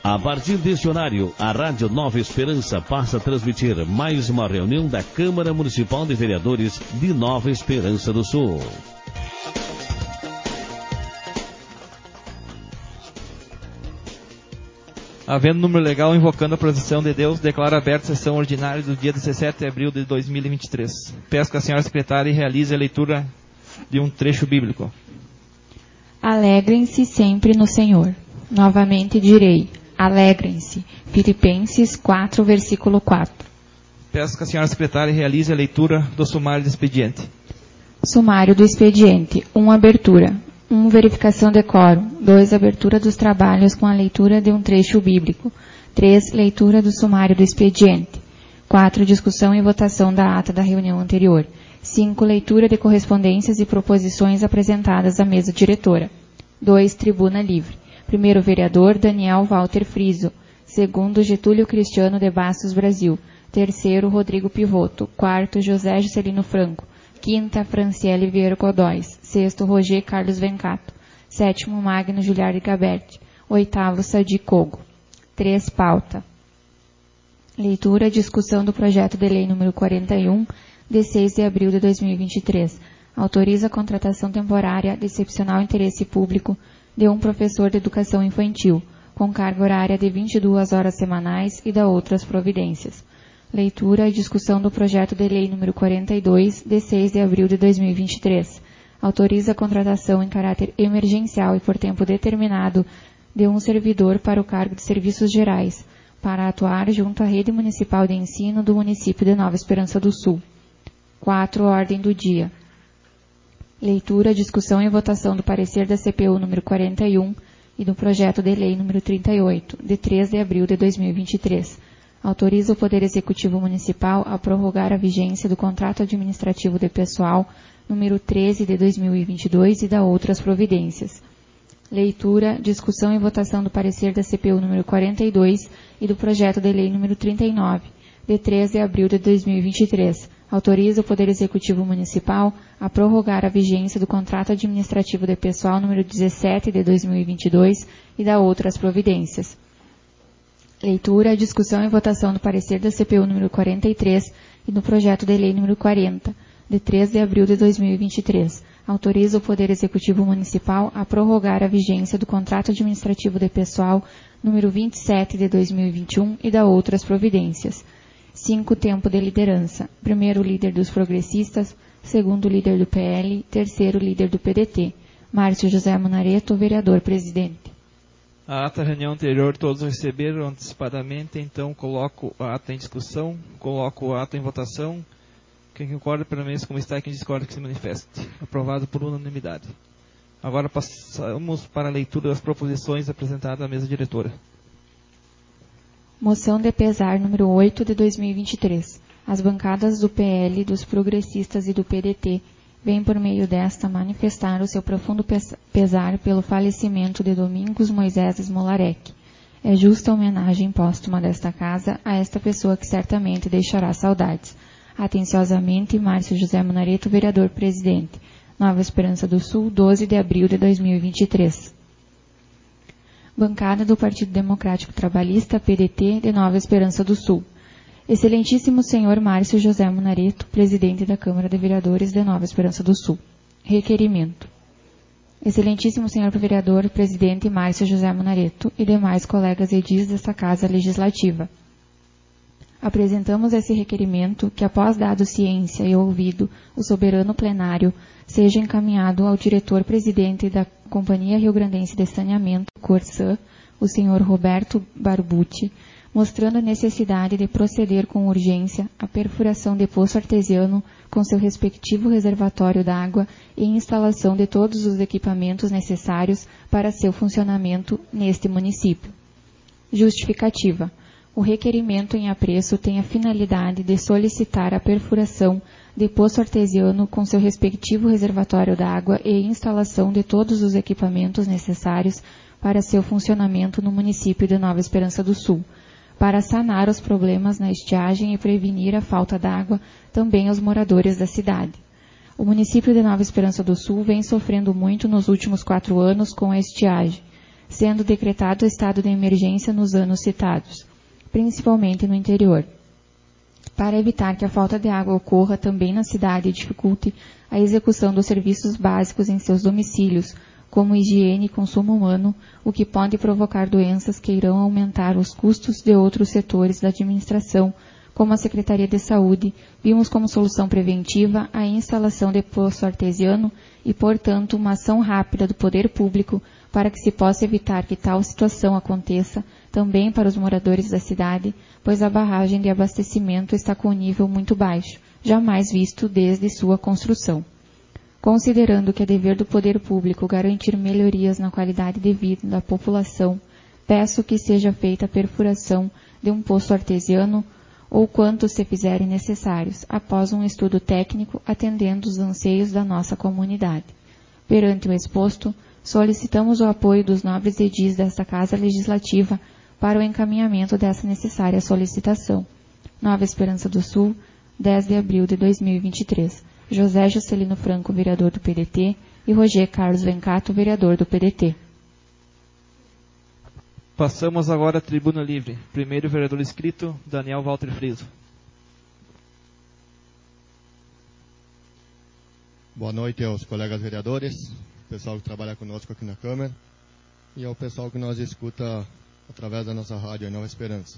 A partir deste horário, a Rádio Nova Esperança passa a transmitir mais uma reunião da Câmara Municipal de Vereadores de Nova Esperança do Sul. Havendo número legal invocando a proteção de Deus, declaro aberta a sessão ordinária do dia 17 de abril de 2023. Peço que a senhora secretária realize a leitura de um trecho bíblico. Alegrem-se sempre no Senhor. Novamente direi, alegrem-se. Filipenses 4, versículo 4. Peço que a senhora secretária realize a leitura do sumário do expediente. Sumário do expediente. 1. Abertura. 1. Verificação de quórum. 2. Abertura dos trabalhos com a leitura de um trecho bíblico. 3. Leitura do sumário do expediente. 4. Discussão e votação da ata da reunião anterior. 5. Leitura de correspondências e proposições apresentadas à mesa diretora. 2. Tribuna livre. 1º vereador, Daniel Walter Friso. 2º, Getúlio Cristiano de Bastos Brasil. 3º, Rodrigo Pivoto. 4º, José Juscelino Franco. 5ª, Franciele Vieira Godóis. 6º, Roger Carlos Vencato. 7º, Magno Juliar Gaberti. 8º, Sadi Cogo. 3. Pauta. Leitura e discussão do projeto de lei número 41, de 6 de abril de 2023. Autoriza a contratação temporária de excepcional interesse público de um professor de educação infantil, com carga horária de 22 horas semanais e da outras providências. Leitura e discussão do projeto de lei número 42, de 6 de abril de 2023. Autoriza a contratação em caráter emergencial e por tempo determinado de um servidor para o cargo de serviços gerais, para atuar junto à rede municipal de ensino do município de Nova Esperança do Sul. 4. Ordem do dia. Leitura, discussão e votação do parecer da CPU número 41 e do projeto de lei número 38, de 3 de abril de 2023. Autoriza o Poder Executivo Municipal a prorrogar a vigência do contrato administrativo de pessoal número 13 de 2022 e da outras providências. Leitura, discussão e votação do parecer da CPU número 42 e do projeto de lei número 39, de 3 de abril de 2023. Autoriza o Poder Executivo Municipal a prorrogar a vigência do contrato administrativo de pessoal número 17 de 2022 e da outras providências. Leitura, discussão e votação do parecer da CPU número 43 e do projeto de lei número 40, de 3 de abril de 2023. Autoriza o Poder Executivo Municipal a prorrogar a vigência do contrato administrativo de pessoal número 27 de 2021 e da outras providências. 5. Tempo de liderança. 1º, líder dos progressistas. 2º, líder do PL. 3º, líder do PDT. Márcio José Munareto, vereador presidente. A ata da reunião anterior todos receberam antecipadamente, então coloco a ata em discussão, coloco a ata em votação. Quem concorda, pelo menos como está, quem discorda que se manifeste. Aprovado por unanimidade. Agora passamos para a leitura das proposições apresentadas à mesa diretora. Moção de pesar número 8 de 2023. As bancadas do PL, dos progressistas e do PDT vêm por meio desta manifestar o seu profundo pesar pelo falecimento de Domingos Moisés Smolarek. É justa a homenagem póstuma desta casa a esta pessoa que certamente deixará saudades. Atenciosamente, Márcio José Munareto, vereador presidente. Nova Esperança do Sul, 12 de abril de 2023. Bancada do Partido Democrático Trabalhista, PDT, de Nova Esperança do Sul. Excelentíssimo senhor Márcio José Munareto, presidente da Câmara de Vereadores de Nova Esperança do Sul. Requerimento. Excelentíssimo senhor vereador, presidente Márcio José Munareto e demais colegas edis desta Casa Legislativa. Apresentamos esse requerimento que, após dado ciência e ouvido o soberano plenário, seja encaminhado ao diretor-presidente da Companhia Rio-Grandense de Saneamento, Corsã, o senhor Roberto Barbucci, mostrando a necessidade de proceder com urgência à perfuração de poço artesiano com seu respectivo reservatório d'água e instalação de todos os equipamentos necessários para seu funcionamento neste município. Justificativa. O requerimento em apreço tem a finalidade de solicitar a perfuração de poço artesiano com seu respectivo reservatório d'água e instalação de todos os equipamentos necessários para seu funcionamento no município de Nova Esperança do Sul, para sanar os problemas na estiagem e prevenir a falta d'água também aos moradores da cidade. O município de Nova Esperança do Sul vem sofrendo muito nos últimos 4 anos com a estiagem, sendo decretado estado de emergência nos anos citados, principalmente no interior. Para evitar que a falta de água ocorra também na cidade e dificulte a execução dos serviços básicos em seus domicílios, como higiene e consumo humano, o que pode provocar doenças que irão aumentar os custos de outros setores da administração, como a Secretaria de Saúde, vimos como solução preventiva a instalação de poço artesiano e, portanto, uma ação rápida do poder público para que se possa evitar que tal situação aconteça também para os moradores da cidade, pois a barragem de abastecimento está com um nível muito baixo, jamais visto desde sua construção. Considerando que é dever do poder público garantir melhorias na qualidade de vida da população, peço que seja feita a perfuração de um poço artesiano ou quantos se fizerem necessários, após um estudo técnico atendendo os anseios da nossa comunidade. Perante o exposto, solicitamos o apoio dos nobres edis desta Casa Legislativa para o encaminhamento dessa necessária solicitação. Nova Esperança do Sul, 10 de abril de 2023. José Juscelino Franco, vereador do PDT, e Roger Carlos Vencato, vereador do PDT. Passamos agora à tribuna livre. Primeiro vereador inscrito, Daniel Walter Friso. Boa noite aos colegas vereadores, pessoal que trabalha conosco aqui na Câmara e ao pessoal que nos escuta através da nossa rádio Nova Esperança.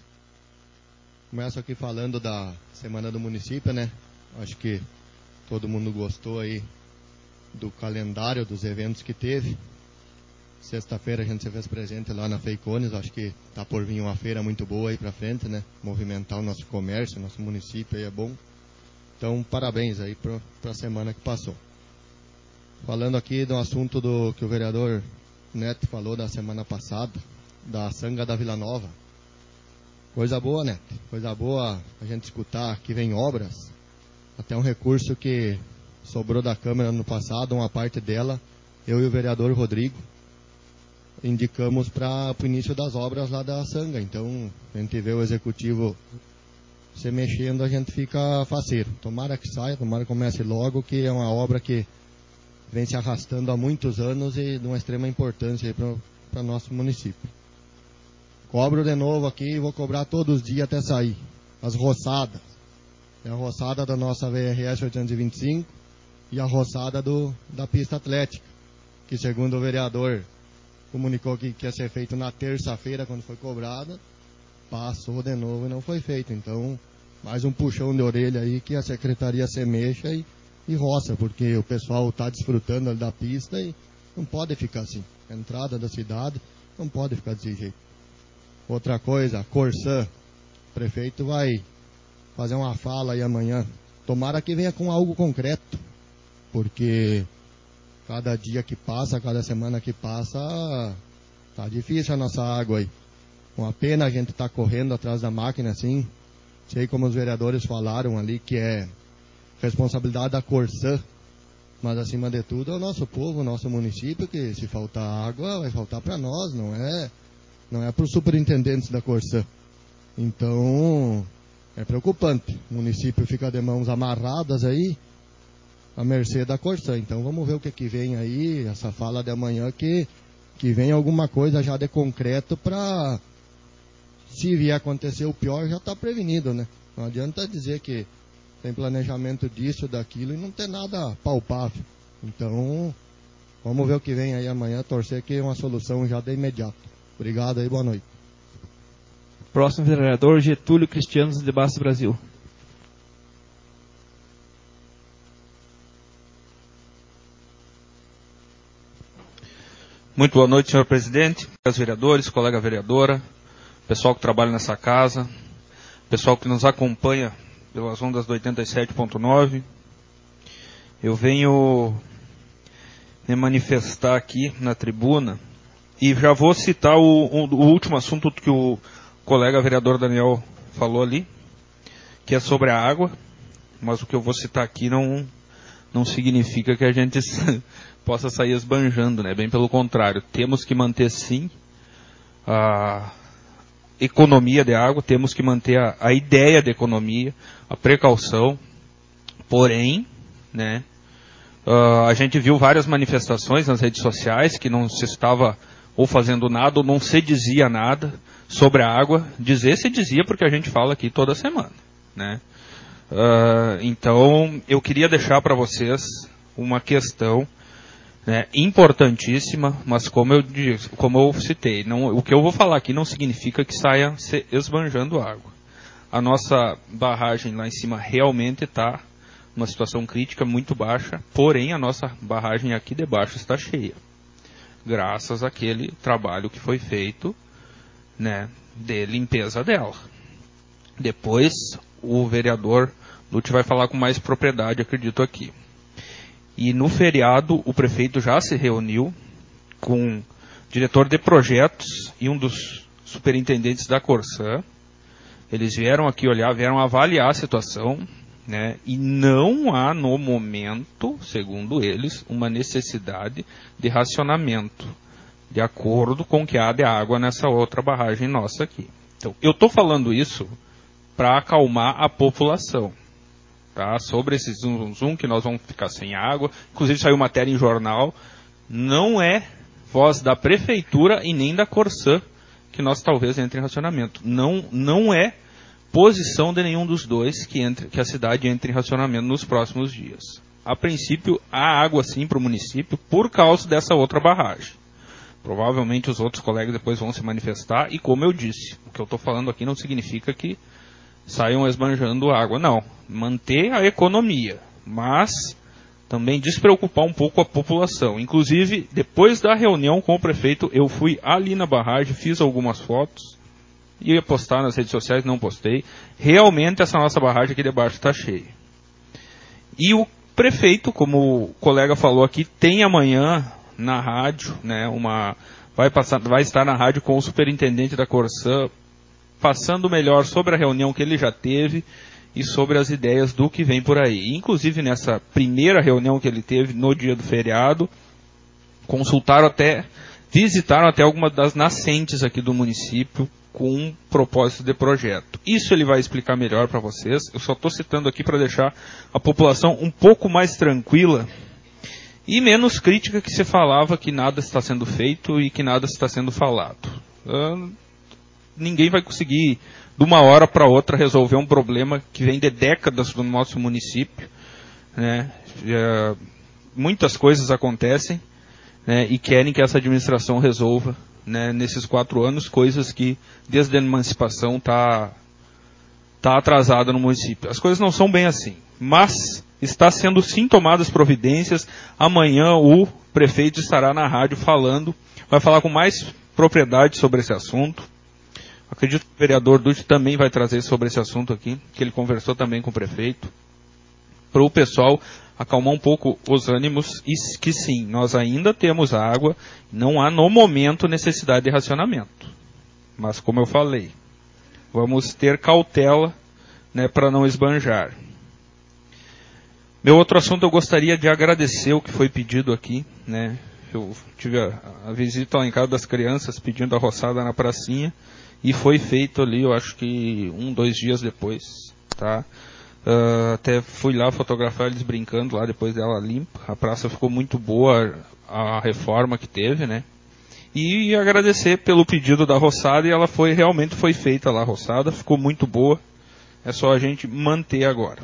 Começo aqui falando da Semana do Município, né? Acho que todo mundo gostou aí do calendário dos eventos que teve. Sexta-feira a gente se fez presente lá na Feicones, acho que está por vir uma feira muito boa aí para frente, né? Movimentar o nosso comércio, nosso município aí é bom. Então, parabéns aí para a semana que passou. Falando aqui do assunto que o vereador Neto falou da semana passada, da Sanga da Vila Nova. Coisa boa, Neto. Coisa boa a gente escutar que vem obras. Até um recurso que sobrou da Câmara no passado, uma parte dela, eu e o vereador Rodrigo indicamos para o início das obras lá da Sanga. Então, a gente vê o executivo se mexendo, a gente fica faceiro. Tomara que saia, tomara que comece logo, que é uma obra que vem se arrastando há muitos anos e de uma extrema importância para o nosso município. Cobro de novo aqui e vou cobrar todos os dias até sair. As roçadas. É a roçada da nossa VRS 825 e a roçada da pista atlética, que segundo o vereador comunicou que ia ser feito na terça-feira, quando foi cobrada, passou de novo e não foi feito. Então, mais um puxão de orelha aí que a secretaria se mexa e roça, porque o pessoal está desfrutando da pista e não pode ficar assim. A entrada da cidade não pode ficar desse jeito. Outra coisa, Corsã, o prefeito vai fazer uma fala aí amanhã. Tomara que venha com algo concreto, porque cada dia que passa, cada semana que passa, tá difícil a nossa água aí. Uma pena a gente tá correndo atrás da máquina assim. Sei como os vereadores falaram ali que é responsabilidade da Corsã, mas acima de tudo é o nosso povo, o nosso município, que se faltar água vai faltar para nós, não é para os superintendentes da Corsã. Então é preocupante. O município fica de mãos amarradas aí, à mercê da Corsã. Então vamos ver o que vem aí, essa fala de amanhã, que vem alguma coisa já de concreto para, se vier acontecer o pior, já está prevenido, né? Não adianta dizer que tem planejamento disso, daquilo e não tem nada palpável. Então vamos ver o que vem aí amanhã, torcer que é uma solução já de imediato. Obrigado aí, boa noite. Próximo vereador, Getúlio Cristianos, de Baixo Brasil. Muito boa noite, senhor presidente, colegas vereadores, colega vereadora, pessoal que trabalha nessa casa, pessoal que nos acompanha pelas ondas do 87.9. Eu venho me manifestar aqui na tribuna e já vou citar o último assunto que o colega vereador Daniel falou ali, que é sobre a água, mas o que eu vou citar aqui não significa que a gente possa sair esbanjando, né? Bem pelo contrário, temos que manter sim a economia de água, temos que manter a ideia de economia, a precaução, porém, né, a gente viu várias manifestações nas redes sociais que não se estava ou fazendo nada, ou não se dizia nada sobre a água. Dizer se dizia porque a gente fala aqui toda semana, né? Então, eu queria deixar para vocês uma questão, né, importantíssima, mas como eu citei, o que eu vou falar aqui não significa que saia se esbanjando água. A nossa barragem lá em cima realmente está numa situação crítica muito baixa, porém a nossa barragem aqui debaixo está cheia, graças àquele trabalho que foi feito, né, de limpeza dela. Depois o vereador Lute vai falar com mais propriedade, acredito aqui. E no feriado o prefeito já se reuniu com o diretor de projetos e um dos superintendentes da Corsã. Eles vieram aqui olhar, vieram avaliar a situação, né? E não há no momento, segundo eles, uma necessidade de racionamento, de acordo com o que há de água nessa outra barragem nossa aqui. Então, eu estou falando isso para acalmar a população, tá? Sobre esse zum que nós vamos ficar sem água. Inclusive saiu matéria em jornal. Não é voz da prefeitura e nem da Corsã que nós talvez entre em racionamento. Não é posição de nenhum dos dois que a cidade entre em racionamento nos próximos dias. A princípio, há água sim para o município por causa dessa outra barragem. Provavelmente os outros colegas depois vão se manifestar e, como eu disse, o que eu estou falando aqui não significa que saiam esbanjando água, não. Manter a economia, mas também despreocupar um pouco a população. Inclusive, depois da reunião com o prefeito, eu fui ali na barragem, fiz algumas fotos, ia postar nas redes sociais, não postei. Realmente essa nossa barragem aqui debaixo está cheia. E o prefeito, como o colega falou aqui, tem amanhã na rádio, né, vai estar na rádio com o superintendente da Corsã, passando melhor sobre a reunião que ele já teve e sobre as ideias do que vem por aí. Inclusive nessa primeira reunião que ele teve no dia do feriado, visitaram até algumas das nascentes aqui do município com um propósito de projeto. Isso ele vai explicar melhor para vocês. Eu só estou citando aqui para deixar a população um pouco mais tranquila e menos crítica que se falava que nada está sendo feito e que nada está sendo falado. Ninguém vai conseguir, de uma hora para outra, resolver um problema que vem de décadas do nosso município, né? Muitas coisas acontecem, né, e querem que essa administração resolva, né, nesses 4 anos, coisas que desde a emancipação está atrasada no município. As coisas não são bem assim, mas está sendo sim tomadas providências. Amanhã o prefeito estará na rádio vai falar com mais propriedade sobre esse assunto. Acredito que o vereador Dutti também vai trazer sobre esse assunto aqui, que ele conversou também com o prefeito, para o pessoal acalmar um pouco os ânimos, e que sim, nós ainda temos água, não há no momento necessidade de racionamento. Mas como eu falei, vamos ter cautela, né, para não esbanjar. Meu outro assunto, eu gostaria de agradecer o que foi pedido aqui, né? Eu tive a visita lá em casa das crianças pedindo a roçada na pracinha, e foi feito ali, eu acho que 1-2 dias depois, tá? Até fui lá fotografar eles brincando lá depois dela limpa. A praça ficou muito boa, a reforma que teve, né? E agradecer pelo pedido da roçada, e realmente foi feita lá a roçada, ficou muito boa. É só a gente manter agora.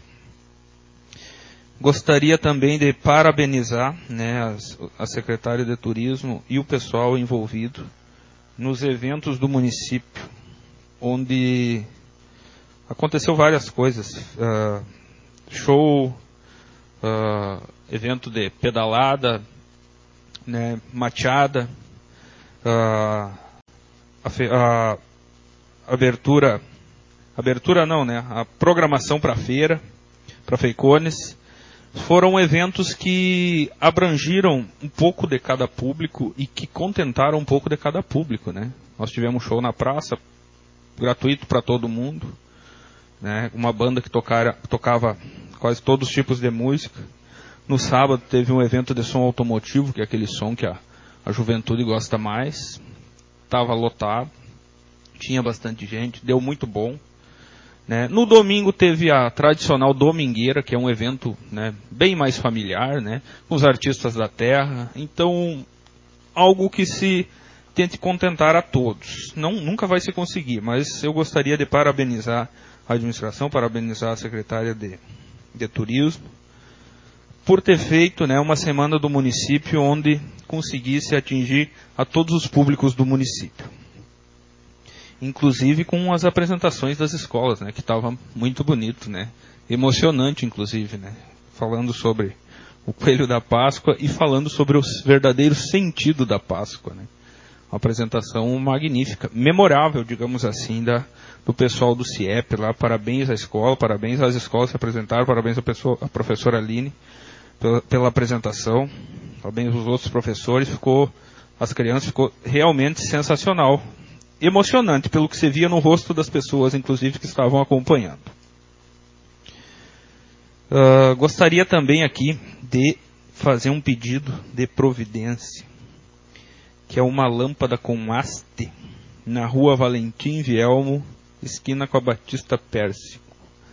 Gostaria também de parabenizar, né, a secretária de Turismo e o pessoal envolvido nos eventos do município, onde aconteceu várias coisas. Show, evento de pedalada, né, mateada, a programação para a feira, para Feicones. Foram eventos que abrangiram um pouco de cada público e que contentaram um pouco de cada público, né? Nós tivemos show na praça, gratuito para todo mundo, né? Uma banda que tocava quase todos os tipos de música. No sábado teve um evento de som automotivo, que é aquele som que a juventude gosta mais. Estava lotado, tinha bastante gente, deu muito bom. Né? No domingo teve a tradicional Domingueira, que é um evento, né, bem mais familiar, né, com os artistas da terra. Então, algo que se tente contentar a todos. Nunca vai se conseguir, mas eu gostaria de parabenizar a administração, parabenizar a secretária de Turismo, por ter feito, né, uma semana do município onde conseguisse atingir a todos os públicos do município. Inclusive com as apresentações das escolas, né, que estava muito bonito, né, emocionante inclusive, né, falando sobre o Coelho da Páscoa e falando sobre o verdadeiro sentido da Páscoa, né. Uma apresentação magnífica, memorável, digamos assim, do pessoal do CIEP lá. Parabéns à escola, parabéns às escolas que se apresentaram, parabéns à professora Aline pela apresentação, parabéns aos outros professores, as crianças, ficou realmente sensacional, emocionante pelo que se via no rosto das pessoas, inclusive, que estavam acompanhando. Gostaria também aqui de fazer um pedido de providência, que é uma lâmpada com haste na rua Valentim Vielmo, esquina com a Batista Pérsico.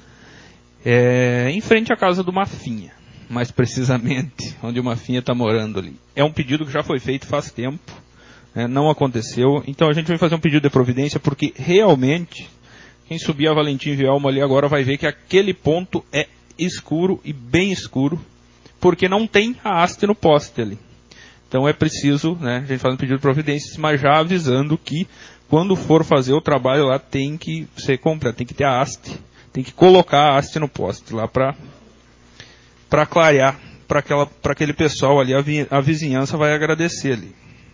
Em frente à casa do Mafinha, mais precisamente, onde o Mafinha está morando ali. É um pedido que já foi feito faz tempo, não aconteceu, então a gente vai fazer um pedido de providência, porque realmente, quem subir a Valentim Vielmo ali agora vai ver que aquele ponto é escuro e bem escuro, porque não tem a haste no poste ali. Então é preciso, né, a gente faz um pedido de providência, mas já avisando que quando for fazer o trabalho lá tem que ser comprado, tem que ter a haste, tem que colocar a haste no poste lá para clarear, para aquele pessoal ali, a vizinhança vai agradecer ali.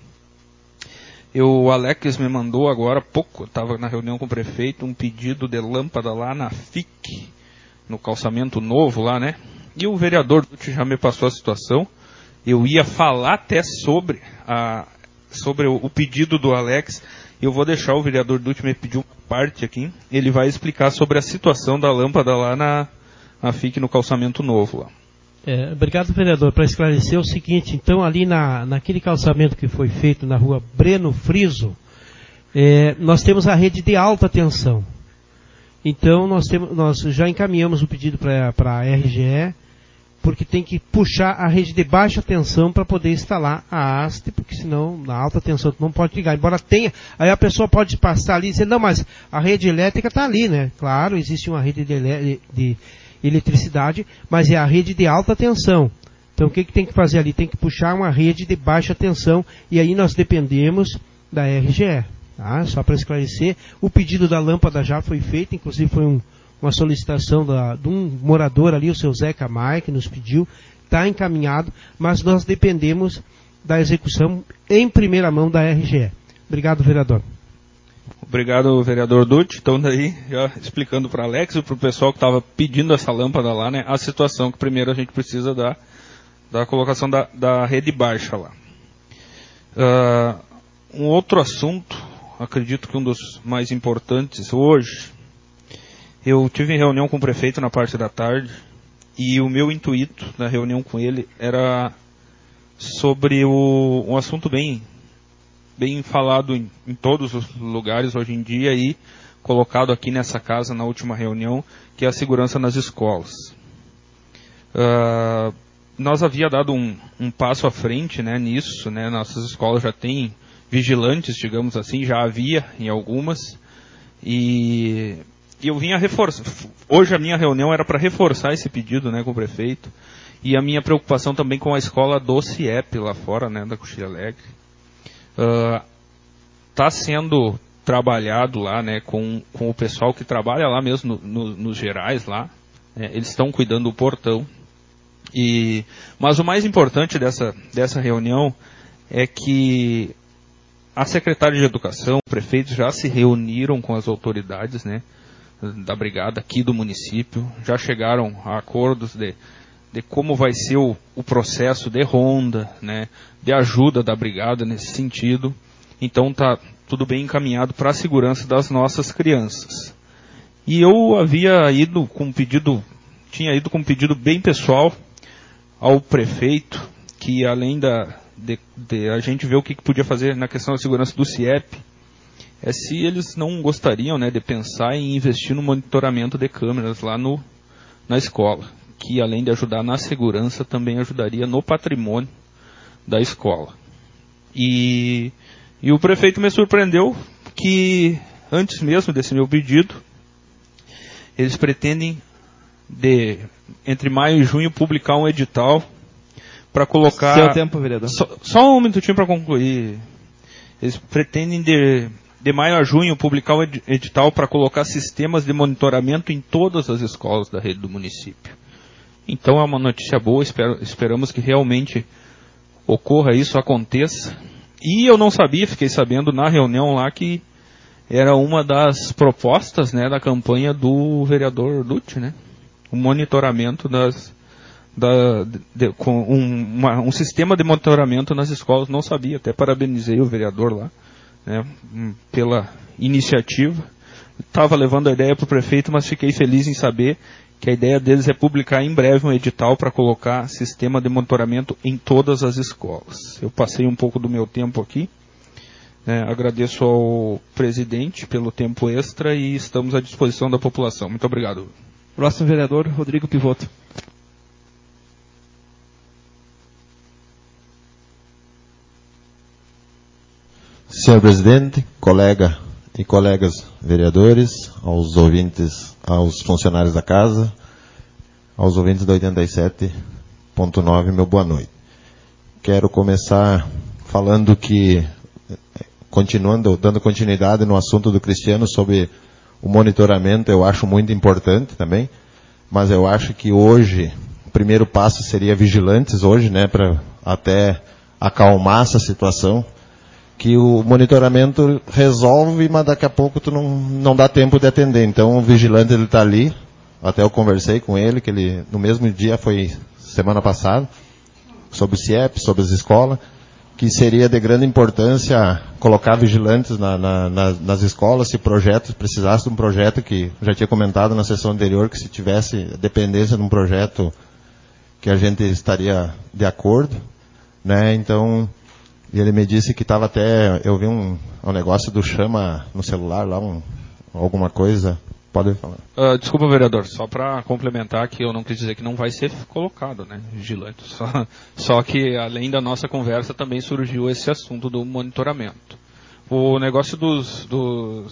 O Alex me mandou agora há pouco, eu estava na reunião com o prefeito, um pedido de lâmpada lá na FIC, no calçamento novo lá, né? E o vereador já me passou a situação. Eu ia falar até sobre o pedido do Alex. Eu vou deixar o vereador Dutti me pedir uma parte aqui. Ele vai explicar sobre a situação da lâmpada lá na FIC, no calçamento novo lá. Obrigado, vereador. Para esclarecer o seguinte, então ali naquele calçamento que foi feito na rua Breno Friso, nós temos a rede de alta tensão. Então nós já encaminhamos o pedido para a RGE, porque tem que puxar a rede de baixa tensão para poder instalar a haste, porque senão na alta tensão tu não pode ligar. Embora tenha, aí a pessoa pode passar ali e dizer, não, mas a rede elétrica está ali, né? Claro, existe uma rede de eletricidade, mas é a rede de alta tensão. Então o que tem que fazer ali? Tem que puxar uma rede de baixa tensão, e aí nós dependemos da RGE. Tá? Só para esclarecer, o pedido da lâmpada já foi feito, inclusive foi uma solicitação de um morador ali, o seu Zeca Maia, que nos pediu, está encaminhado, mas nós dependemos da execução em primeira mão da RGE. Obrigado, vereador. Obrigado, vereador Dutti. Então, daí, já explicando para Alex e para o pessoal que estava pedindo essa lâmpada lá, né, a situação que primeiro a gente precisa da colocação da rede baixa lá. Um outro assunto, acredito que um dos mais importantes hoje, eu tive reunião com o prefeito na parte da tarde, e o meu intuito na reunião com ele era sobre um assunto bem falado em todos os lugares hoje em dia e colocado aqui nessa casa na última reunião, que é a segurança nas escolas. Nós havia dado um passo à frente, né, nisso, né, nossas escolas já têm vigilantes, digamos assim, já havia em algumas, e eu vinha reforçar. Hoje a minha reunião era para reforçar esse pedido, né, com o prefeito, e a minha preocupação também com a escola do CIEP lá fora, né, da Coxilha Alegre. Está sendo trabalhado lá, né, com o pessoal que trabalha lá mesmo nos gerais lá, né, eles estão cuidando do portão. Mas o mais importante dessa reunião é que a secretária de Educação, o prefeito já se reuniram com as autoridades, né, da brigada aqui do município, já chegaram a acordos de como vai ser o processo de ronda, né, de ajuda da brigada nesse sentido. Então está tudo bem encaminhado para a segurança das nossas crianças. E eu havia ido com um pedido bem pessoal ao prefeito, que além de a gente ver o que podia fazer na questão da segurança do CIEP, se eles não gostariam, né, de pensar em investir no monitoramento de câmeras lá na escola, que além de ajudar na segurança, também ajudaria no patrimônio da escola. E E o prefeito me surpreendeu que, antes mesmo desse meu pedido, eles pretendem, entre maio e junho, publicar um edital para colocar... Seu tempo, vereador. Só um minutinho para concluir. Eles pretendem, de maio a junho, publicar um edital para colocar sistemas de monitoramento em todas as escolas da rede do município. Então é uma notícia boa, esperamos que realmente ocorra isso, aconteça. E eu não sabia, fiquei sabendo na reunião lá que era uma das propostas, né, da campanha do vereador Dutti, né? O monitoramento com um sistema de monitoramento nas escolas. Não sabia, até parabenizei o vereador lá, né, pela iniciativa. Estava levando a ideia para o prefeito, mas fiquei feliz em saber que a ideia deles é publicar em breve um edital para colocar sistema de monitoramento em todas as escolas. Eu passei um pouco do meu tempo aqui. Agradeço ao presidente pelo tempo extra e estamos à disposição da população. Muito obrigado. Próximo vereador, Rodrigo Pivoto. Senhor presidente, colega e colegas vereadores, aos ouvintes, aos funcionários da casa, aos ouvintes da 87.9, meu boa noite. Quero começar falando que, dando continuidade no assunto do Cristiano sobre o monitoramento, eu acho muito importante também, mas eu acho que hoje, o primeiro passo seria vigilantes hoje, né, para até acalmar essa situação, que o monitoramento resolve, mas daqui a pouco tu não dá tempo de atender. Então o vigilante, ele está ali, até eu conversei com ele, que ele no mesmo dia, foi semana passada, sobre o CIEP, sobre as escolas, que seria de grande importância colocar vigilantes nas escolas, se precisasse de um projeto, que já tinha comentado na sessão anterior, que se tivesse dependência de um projeto, que a gente estaria de acordo, né? Então, e ele me disse que estava até, eu vi um negócio do Chama no celular lá, alguma coisa. Pode falar. Desculpa, vereador, só para complementar, que eu não quis dizer que não vai ser colocado, né, vigilante. Só que, além da nossa conversa, também surgiu esse assunto do monitoramento. O negócio do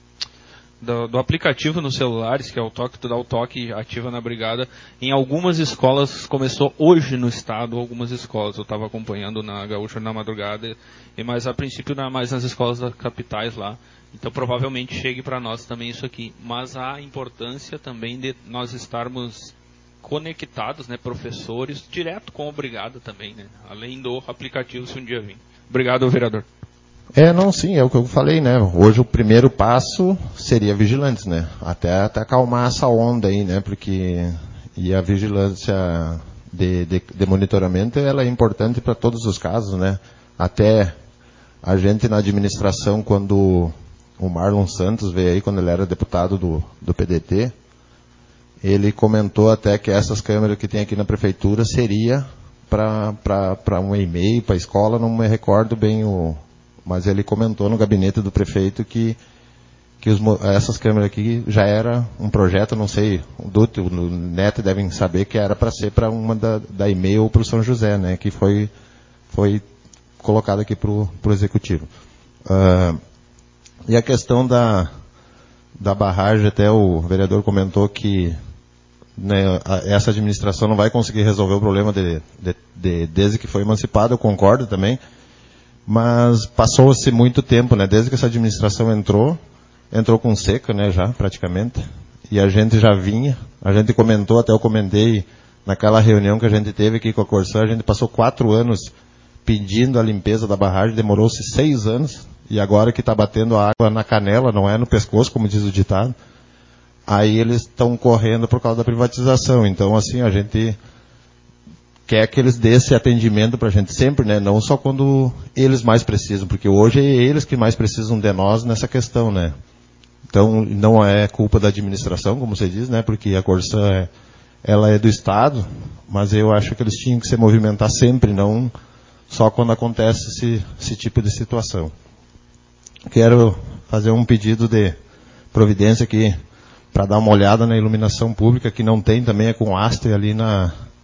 aplicativo nos celulares, que é o toque, tu dá o toque, ativa na brigada, em algumas escolas, começou hoje no estado, algumas escolas, eu estava acompanhando na Gaúcha na madrugada, mas a princípio mais nas escolas das capitais lá. Então provavelmente chegue para nós também isso aqui. Mas há importância também de nós estarmos conectados, né, professores, direto com a brigada também, né, além do aplicativo, se um dia vir. Obrigado, vereador. Sim, é o que eu falei, né? Hoje o primeiro passo seria vigilantes, né? Até acalmar essa onda aí, né? Porque a vigilância de monitoramento, ela é importante para todos os casos, né? Até a gente na administração, quando o Marlon Santos veio aí, quando ele era deputado do PDT, ele comentou até que essas câmeras que tem aqui na prefeitura seria para um e-mail, para a escola, não me recordo bem mas ele comentou no gabinete do prefeito que essas câmeras aqui já era um projeto, não sei, o Dutti, o Neto devem saber que era para ser para uma da e-mail para o São José, né, que foi colocado aqui para o executivo. E a questão da barragem, até o vereador comentou que, né, essa administração não vai conseguir resolver o problema desde que foi emancipada, eu concordo também, mas passou-se muito tempo, né, desde que essa administração entrou com seca, né, já praticamente, e a gente já vinha, a gente comentou, até eu comentei naquela reunião que a gente teve aqui com a Corsã, a gente passou 4 anos pedindo a limpeza da barragem, demorou-se 6 anos, e agora que está batendo a água na canela, não é no pescoço, como diz o ditado, aí eles estão correndo por causa da privatização. Então, assim, a gente quer que eles dêem esse atendimento para a gente sempre, né? Não só quando eles mais precisam, porque hoje é eles que mais precisam de nós nessa questão, né? Então, não é culpa da administração, como você diz, né? Porque a Corsã, ela é do Estado, mas eu acho que eles tinham que se movimentar sempre, não só quando acontece esse tipo de situação. Quero fazer um pedido de providência aqui, para dar uma olhada na iluminação pública, que não tem também, é com haste ali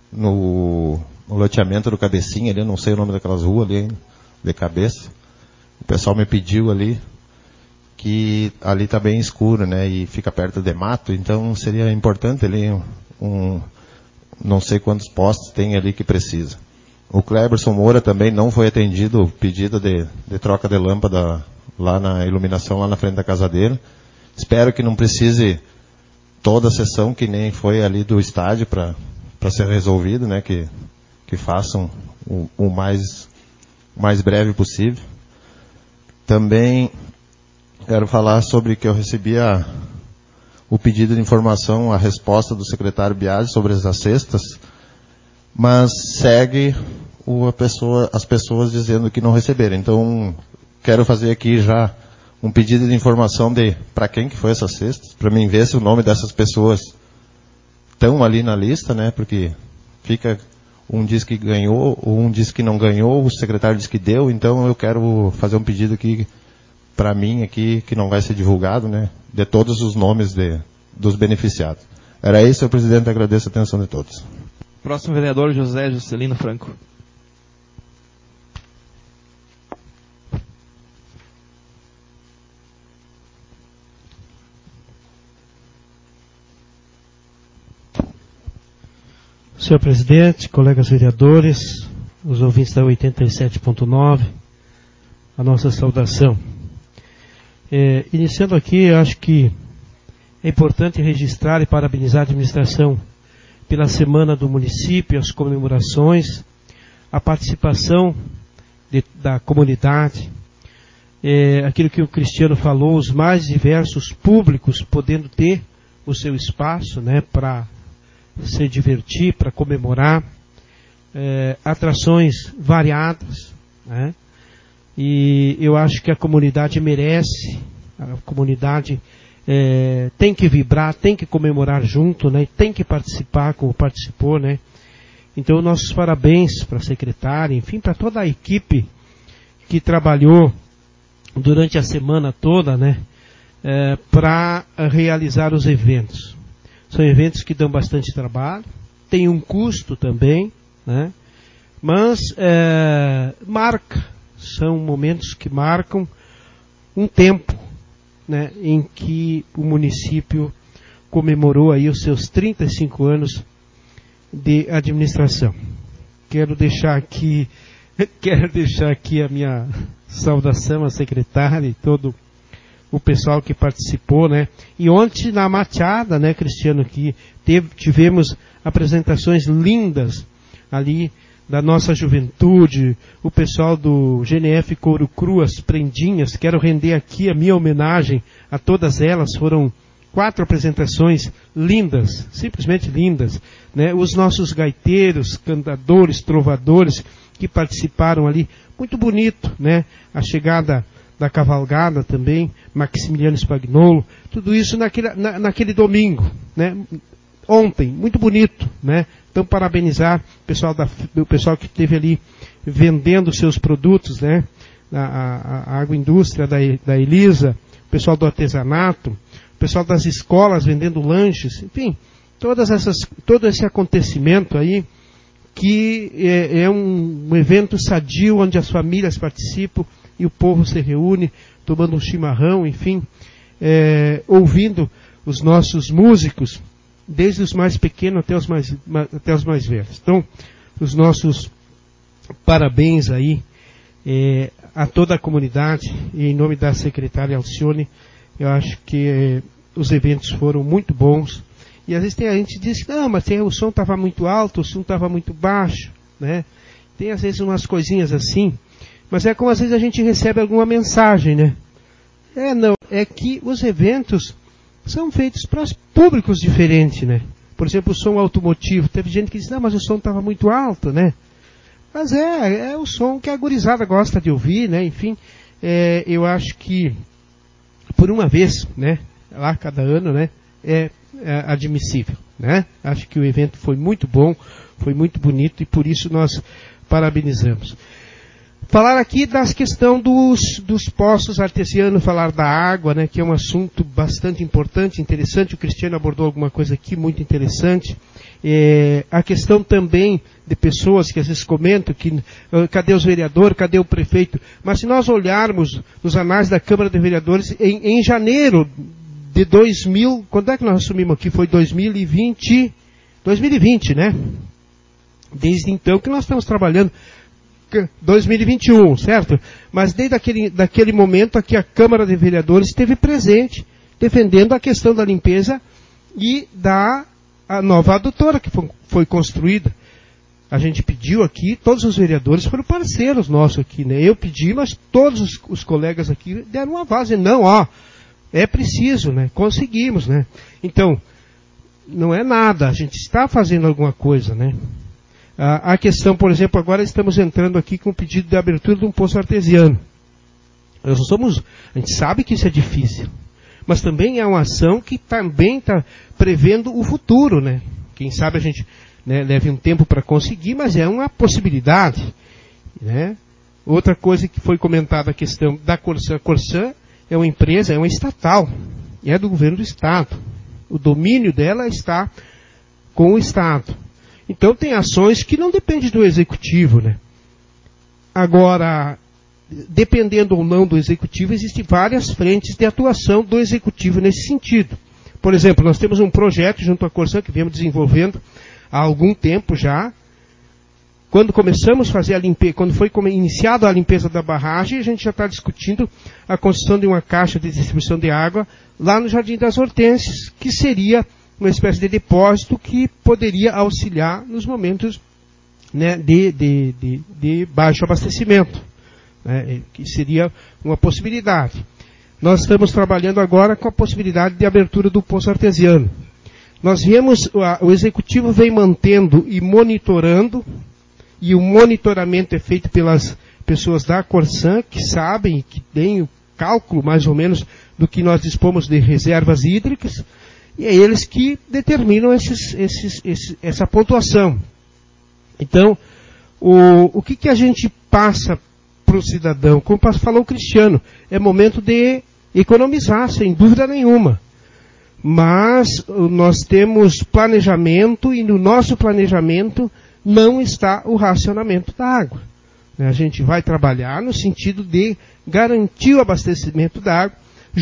no loteamento do Cabecinha, ali, eu não sei o nome daquelas ruas ali, de cabeça. o pessoal me pediu ali, que ali está bem escuro, né, e fica perto de mato, então seria importante ali não sei quantos postes tem ali que precisa. O Cleberson Moura também não foi atendido o pedido de troca de lâmpada lá na iluminação, lá na frente da casa dele. Espero que não precise toda a sessão, que nem foi ali do estádio, para ser resolvido, né, que façam o mais breve possível. Também quero falar sobre que eu recebi o pedido de informação, a resposta do secretário Biasi sobre as cestas, mas segue as pessoas dizendo que não receberam. Então, quero fazer aqui já um pedido de informação para quem que foi essas cestas, para mim ver se o nome dessas pessoas estão ali na lista, né? Porque fica, um diz que ganhou, um diz que não ganhou, o secretário diz que deu, então eu quero fazer um pedido aqui para mim aqui, que não vai ser divulgado, né? De todos os nomes dos beneficiados. Era isso, senhor presidente, agradeço a atenção de todos. Próximo vereador, José Juscelino Franco. Senhor presidente, colegas vereadores, os ouvintes da 87.9, a nossa saudação. Iniciando aqui, acho que é importante registrar e parabenizar a administração pela Semana do Município, as comemorações, a participação da comunidade, aquilo que o Cristiano falou, os mais diversos públicos podendo ter o seu espaço, né, para se divertir, para comemorar, atrações variadas, né? E eu acho que a comunidade merece, a comunidade tem que vibrar, tem que comemorar junto, né? Tem que participar como participou, né? Então, nossos parabéns para a secretária, enfim, para toda a equipe que trabalhou durante a semana toda, né? Para realizar os eventos. São eventos que dão bastante trabalho, tem um custo também, né? Mas são momentos que marcam um tempo, né, em que o município comemorou aí os seus 35 anos de administração. Quero deixar aqui a minha saudação à secretária e todo o pessoal que participou, né? E ontem na Machada, né, Cristiano, que tivemos apresentações lindas ali da nossa juventude, o pessoal do GNF Couro Cru, as prendinhas. Quero render aqui a minha homenagem a todas elas. Foram 4 apresentações lindas, simplesmente lindas, né? Os nossos gaiteiros, cantadores, trovadores que participaram ali, muito bonito, né? A chegada da cavalgada também, Maximiliano Spagnolo, tudo isso naquele domingo, né? Ontem, muito bonito, né? Então, parabenizar o pessoal que esteve ali vendendo seus produtos, né? A agroindústria da Elisa, o pessoal do artesanato, o pessoal das escolas vendendo lanches, enfim, todo esse acontecimento aí, que é um evento sadio, onde as famílias participam e o povo se reúne, tomando um chimarrão, enfim, ouvindo os nossos músicos, desde os mais pequenos até os mais velhos. Então, os nossos parabéns aí a toda a comunidade, e em nome da secretária Alcione, eu acho que os eventos foram muito bons. E às vezes a gente diz que não, mas o som estava muito alto, o som estava muito baixo, né? Tem às vezes umas coisinhas assim, mas é como às vezes a gente recebe alguma mensagem, né? É que os eventos são feitos para públicos diferentes, né? Por exemplo, o som automotivo. Teve gente que disse, não, mas o som estava muito alto, né? Mas é o som que a gurizada gosta de ouvir, né? Enfim, eu acho que, por uma vez, né? Lá, cada ano, né? É admissível, né? Acho que o evento foi muito bom, foi muito bonito, e por isso nós parabenizamos. Falar aqui das questões dos poços artesianos, falar da água, né, que é um assunto bastante importante, interessante. O Cristiano abordou alguma coisa aqui muito interessante. A questão também de pessoas que às vezes comentam que cadê os vereadores, cadê o prefeito? Mas se nós olharmos nos anais da Câmara de Vereadores, em janeiro de 2000, quando é que nós assumimos aqui? Foi 2020, né? Desde então que nós estamos trabalhando, 2021, certo? Mas desde daquele momento aqui a Câmara de Vereadores esteve presente, defendendo a questão da limpeza e a nova adutora que foi construída. A gente pediu aqui, todos os vereadores foram parceiros nossos aqui, né? Eu pedi, mas todos os colegas aqui deram uma voz. Não, é preciso, né? Conseguimos, né? Então, não é nada, a gente está fazendo alguma coisa, né? A questão, por exemplo, agora estamos entrando aqui com o pedido de abertura de um poço artesiano. A gente sabe que isso é difícil, mas também é uma ação que também está prevendo o futuro, né? Quem sabe a gente, né, leve um tempo para conseguir, mas é uma possibilidade, né? Outra coisa que foi comentada, a questão da Corsã. A Corsã é uma empresa, é uma estatal, é do governo do Estado. O domínio dela está com o Estado. Então tem ações que não dependem do Executivo, né? Agora, dependendo ou não do Executivo, existem várias frentes de atuação do Executivo nesse sentido. Por exemplo, nós temos um projeto junto à Corsã que viemos desenvolvendo há algum tempo já. Quando começamos a fazer a limpeza, quando foi iniciada a limpeza da barragem, a gente já está discutindo a construção de uma caixa de distribuição de água lá no Jardim das Hortênsias, que seria uma espécie de depósito que poderia auxiliar nos momentos, né, de baixo abastecimento, né, que seria uma possibilidade. Nós estamos trabalhando agora com a possibilidade de abertura do poço artesiano. Nós viemos, o Executivo vem mantendo e monitorando, e o monitoramento é feito pelas pessoas da Corsã, que sabem, que têm o cálculo mais ou menos do que nós dispomos de reservas hídricas, e é eles que determinam essa pontuação. Então, o que a gente passa para o cidadão? Como falou o Cristiano, é momento de economizar, sem dúvida nenhuma. Mas nós temos planejamento, e no nosso planejamento não está o racionamento da água. A gente vai trabalhar no sentido de garantir o abastecimento da água,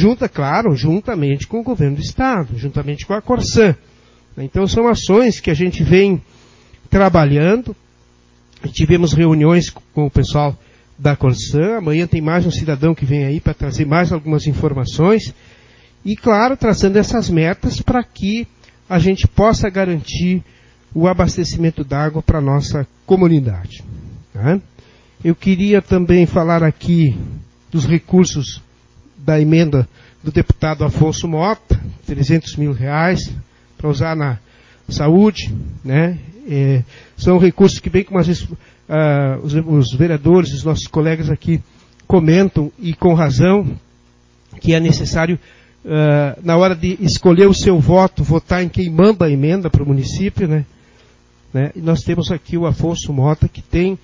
juntamente com o governo do Estado, juntamente com a Corsã. Então são ações que a gente vem trabalhando. Tivemos reuniões com o pessoal da Corsã. Amanhã tem mais um cidadão que vem aí para trazer mais algumas informações. E, claro, traçando essas metas para que a gente possa garantir o abastecimento d'água para a nossa comunidade. Tá? Eu queria também falar aqui dos recursos da emenda do deputado Afonso Mota, 300 mil reais, para usar na saúde, né? São recursos que, bem como às vezes os vereadores, os nossos colegas aqui comentam, e com razão, que é necessário, na hora de escolher o seu voto, votar em quem manda a emenda para o município, né? E nós temos aqui o Afonso Mota, que tem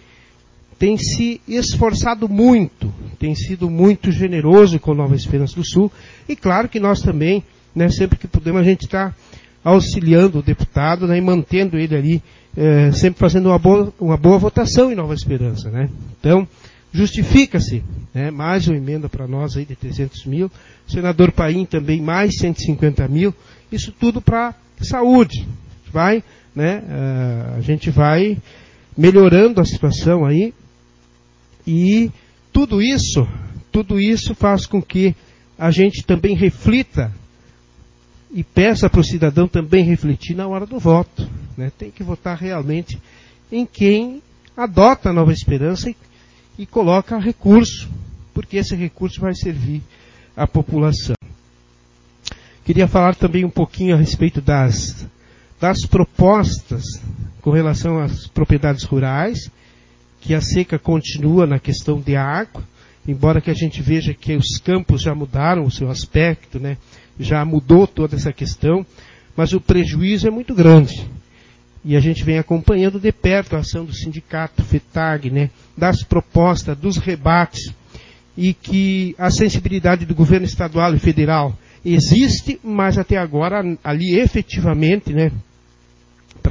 se esforçado muito, tem sido muito generoso com Nova Esperança do Sul, e claro que nós também, né, sempre que podemos, a gente está auxiliando o deputado, né, e mantendo ele ali, sempre fazendo uma boa votação em Nova Esperança, né? Então, justifica-se, né, mais uma emenda para nós aí de 300 mil, o senador Paim também mais 150 mil, isso tudo para saúde, né, a gente vai melhorando a situação aí, e tudo isso faz com que a gente também reflita e peça para o cidadão também refletir na hora do voto, né? Tem que votar realmente em quem adota a Nova Esperança e coloca recurso, porque esse recurso vai servir à população. Queria falar também um pouquinho a respeito das propostas com relação às propriedades rurais, que a seca continua na questão de água, embora que a gente veja que os campos já mudaram o seu aspecto, né? Já mudou toda essa questão, mas o prejuízo é muito grande. E a gente vem acompanhando de perto a ação do sindicato, FETAG, né? Das propostas, dos rebates, e que a sensibilidade do governo estadual e federal existe, mas até agora ali efetivamente, né,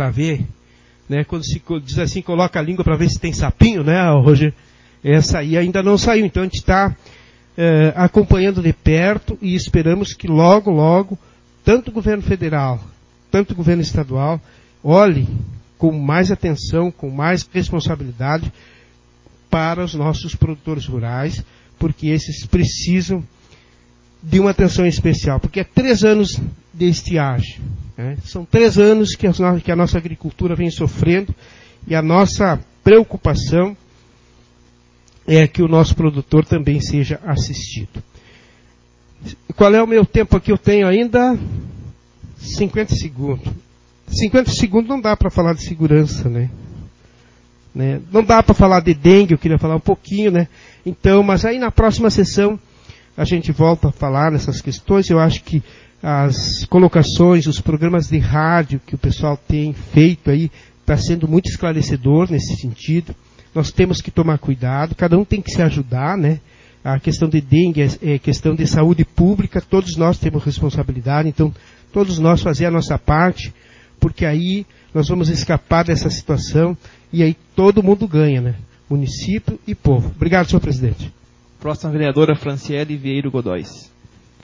para ver, né? Quando se diz assim, coloca a língua para ver se tem sapinho, né, Roger? Essa aí ainda não saiu, então a gente está acompanhando de perto e esperamos que logo, logo, tanto o governo federal, tanto o governo estadual, olhe com mais atenção, com mais responsabilidade para os nossos produtores rurais, porque esses precisam de uma atenção especial, porque é 3 anos de estiagem, né? São 3 anos que a nossa agricultura vem sofrendo, e a nossa preocupação é que o nosso produtor também seja assistido. Qual é o meu tempo aqui? Eu tenho ainda 50 segundos. 50 segundos não dá para falar de segurança, né? Não dá para falar de dengue, eu queria falar um pouquinho, né? Então, mas aí na próxima sessão a gente volta a falar nessas questões. Eu acho que as colocações, os programas de rádio que o pessoal tem feito aí, está sendo muito esclarecedor nesse sentido. Nós temos que tomar cuidado, cada um tem que se ajudar, né? A questão de dengue é questão de saúde pública, todos nós temos responsabilidade, então todos nós fazer a nossa parte, porque aí nós vamos escapar dessa situação e aí todo mundo ganha, né? Município e povo. Obrigado, senhor presidente. Próxima vereadora, Franciele Vieiro Godóis.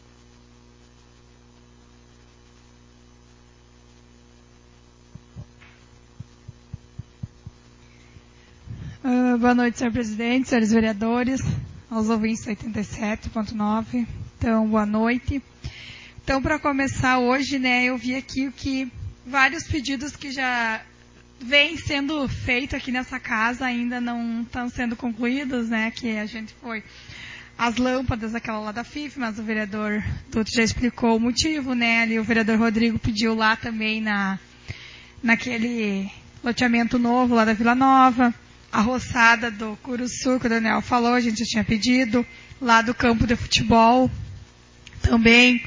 Boa noite, senhor presidente, senhores vereadores, aos ouvintes 87.9. Então, boa noite. Então, para começar hoje, né, eu vi aqui que vários pedidos que já vêm sendo feitos aqui nessa casa ainda não estão sendo concluídos, né, que a gente foi as lâmpadas, aquela lá da FIF, mas o vereador Dutra já explicou o motivo, né, ali o vereador Rodrigo pediu lá também naquele loteamento novo lá da Vila Nova. A roçada do Curuçu, que o Daniel falou, a gente já tinha pedido. Lá do campo de futebol também.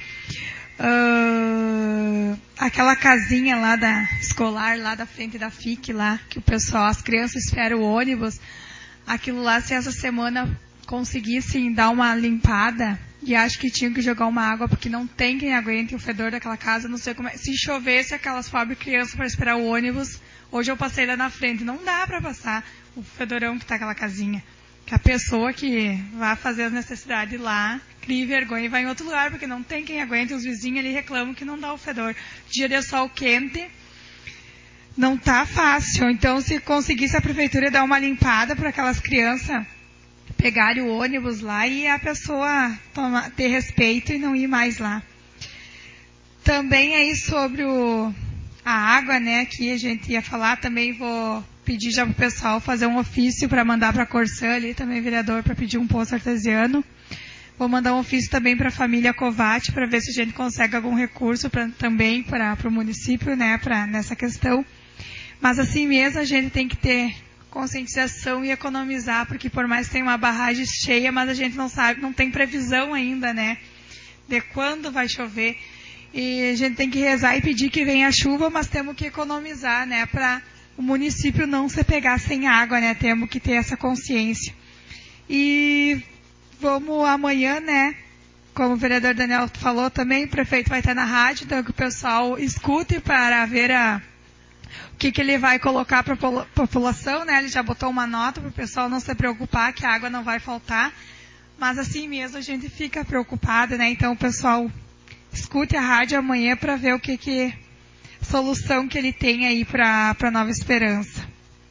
Aquela casinha lá da escolar, lá da frente da FIC, lá, que o pessoal, as crianças esperam o ônibus. Aquilo lá, se essa semana conseguissem dar uma limpada, e acho que tinham que jogar uma água, porque não tem quem aguente o fedor daquela casa, não sei como é. Se chovesse, aquelas pobres crianças para esperar o ônibus. Hoje eu passei lá na frente, não dá para passar o fedorão que está aquela casinha. Que a pessoa que vai fazer as necessidades lá, crie vergonha e vai em outro lugar, porque não tem quem aguente. Os vizinhos ali reclamam que não dá o fedor. Dia de sol quente, não tá fácil. Então, se conseguisse a prefeitura dar uma limpada para aquelas crianças pegarem o ônibus lá e a pessoa ter respeito e não ir mais lá. Também aí sobre a água, né, que a gente ia falar, também vou pedir já pro pessoal fazer um ofício para mandar para a Corsã ali, também vereador, para pedir um poço artesiano. Vou mandar um ofício também para a família Covatti, para ver se a gente consegue algum recurso também para o município, né, nessa questão. Mas assim mesmo a gente tem que ter conscientização e economizar, porque por mais que tenha uma barragem cheia, mas a gente não sabe, não tem previsão ainda, né, de quando vai chover. E a gente tem que rezar e pedir que venha a chuva, mas temos que economizar, né, para o município não se pegar sem água, né, temos que ter essa consciência. E vamos amanhã, né, como o vereador Daniel falou também, o prefeito vai estar na rádio, então que o pessoal escute para ver o que ele vai colocar para a população, né, ele já botou uma nota para o pessoal não se preocupar que a água não vai faltar, mas assim mesmo a gente fica preocupado, né, então o pessoal escute a rádio amanhã para ver o que solução que ele tem aí para Nova Esperança.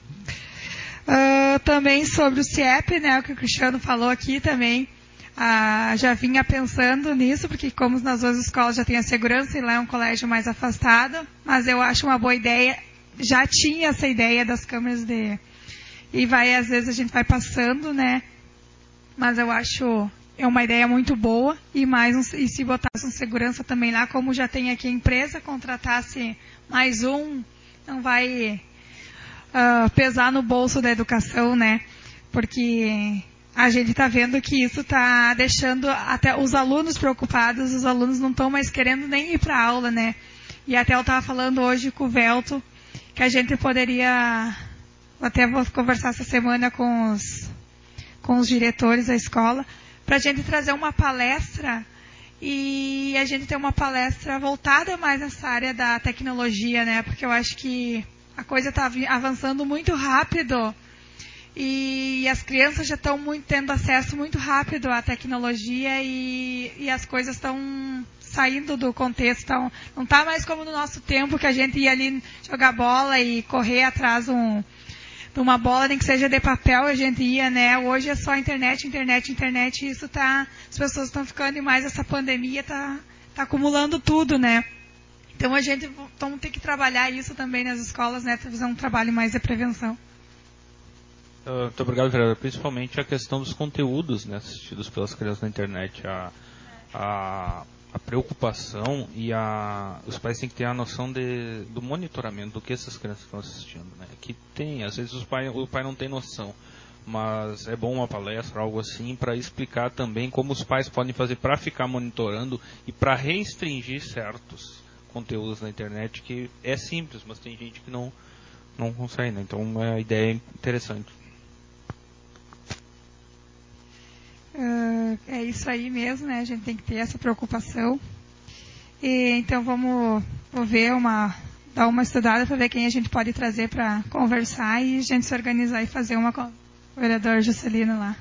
Também sobre o CIEP, né, o que o Cristiano falou aqui também, já vinha pensando nisso, porque como nas duas escolas já tem a segurança e lá é um colégio mais afastado, mas eu acho uma boa ideia, já tinha essa ideia das câmeras e às vezes a gente vai passando, né, mas eu acho é uma ideia muito boa, e se botasse um segurança também lá, como já tem aqui a empresa, contratasse mais um, não vai pesar no bolso da educação, né? Porque a gente está vendo que isso está deixando até os alunos preocupados, os alunos não estão mais querendo nem ir para a aula, né? E até eu estava falando hoje com o Velto, que a gente poderia, até vou conversar essa semana com os diretores da escola, para a gente trazer uma palestra e a gente tem uma palestra voltada mais nessa área da tecnologia, né? Porque eu acho que a coisa está avançando muito rápido e as crianças já estão tendo acesso muito rápido à tecnologia e as coisas estão saindo do contexto. Não está mais como no nosso tempo, que a gente ia ali jogar bola e correr atrás de uma bola, nem que seja de papel, a gente ia, né? Hoje é só internet, e isso as pessoas estão ficando, e mais essa pandemia tá acumulando tudo, né? Então a gente vamos ter que trabalhar isso também nas escolas, né? Fazer um trabalho mais de prevenção. Muito obrigado, vereador. Principalmente a questão dos conteúdos, né, assistidos pelas crianças na internet. A preocupação e os pais têm que ter a noção do monitoramento do que essas crianças estão assistindo, né? Que tem, às vezes o pai não tem noção, mas é bom uma palestra, algo assim, para explicar também como os pais podem fazer para ficar monitorando e para restringir certos conteúdos na internet, que é simples, mas tem gente que não consegue, né? Então a ideia é interessante. É isso aí mesmo, né? A gente tem que ter essa preocupação. E, então vamos ver dar uma estudada para ver quem a gente pode trazer para conversar e a gente se organizar e fazer uma com o vereador Juscelino lá.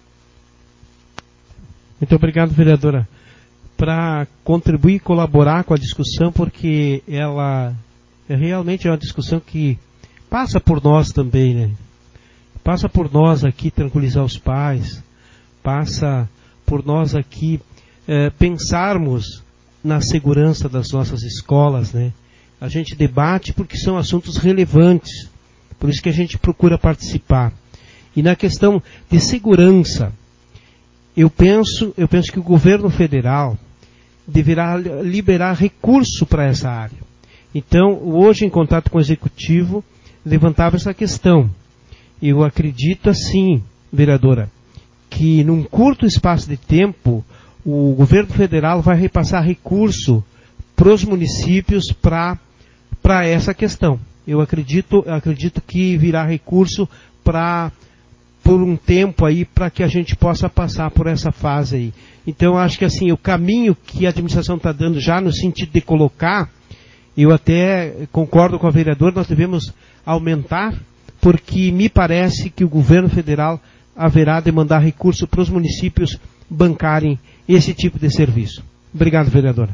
Muito obrigado, vereadora, para contribuir e colaborar com a discussão, porque ela realmente é uma discussão que passa por nós também, né? Passa por nós aqui tranquilizar os pais, passa por nós aqui pensarmos na segurança das nossas escolas, né? A gente debate porque são assuntos relevantes, por isso que a gente procura participar. E na questão de segurança, eu penso que o governo federal deverá liberar recurso para essa área. Então, hoje, em contato com o executivo, levantava essa questão. Eu acredito assim, vereadora, que num curto espaço de tempo o governo federal vai repassar recurso para os municípios para essa questão. Eu acredito que virá recurso por um tempo aí para que a gente possa passar por essa fase aí. Então acho que assim, o caminho que a administração está dando já no sentido de colocar, eu até concordo com a vereadora, nós devemos aumentar, porque me parece que o governo federal haverá de mandar recurso para os municípios bancarem esse tipo de serviço. Obrigado, vereadora.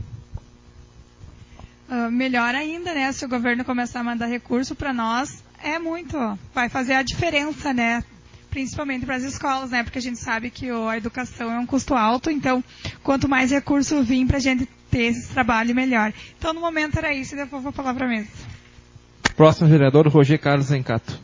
Melhor ainda, né? Se o governo começar a mandar recurso para nós, vai fazer a diferença, né? Principalmente para as escolas, né? Porque a gente sabe que a educação é um custo alto, então quanto mais recurso vir para a gente ter esse trabalho, melhor. Então no momento era isso, e depois vou falar para a mesa. Próximo vereador, Roger Carlos Zencato.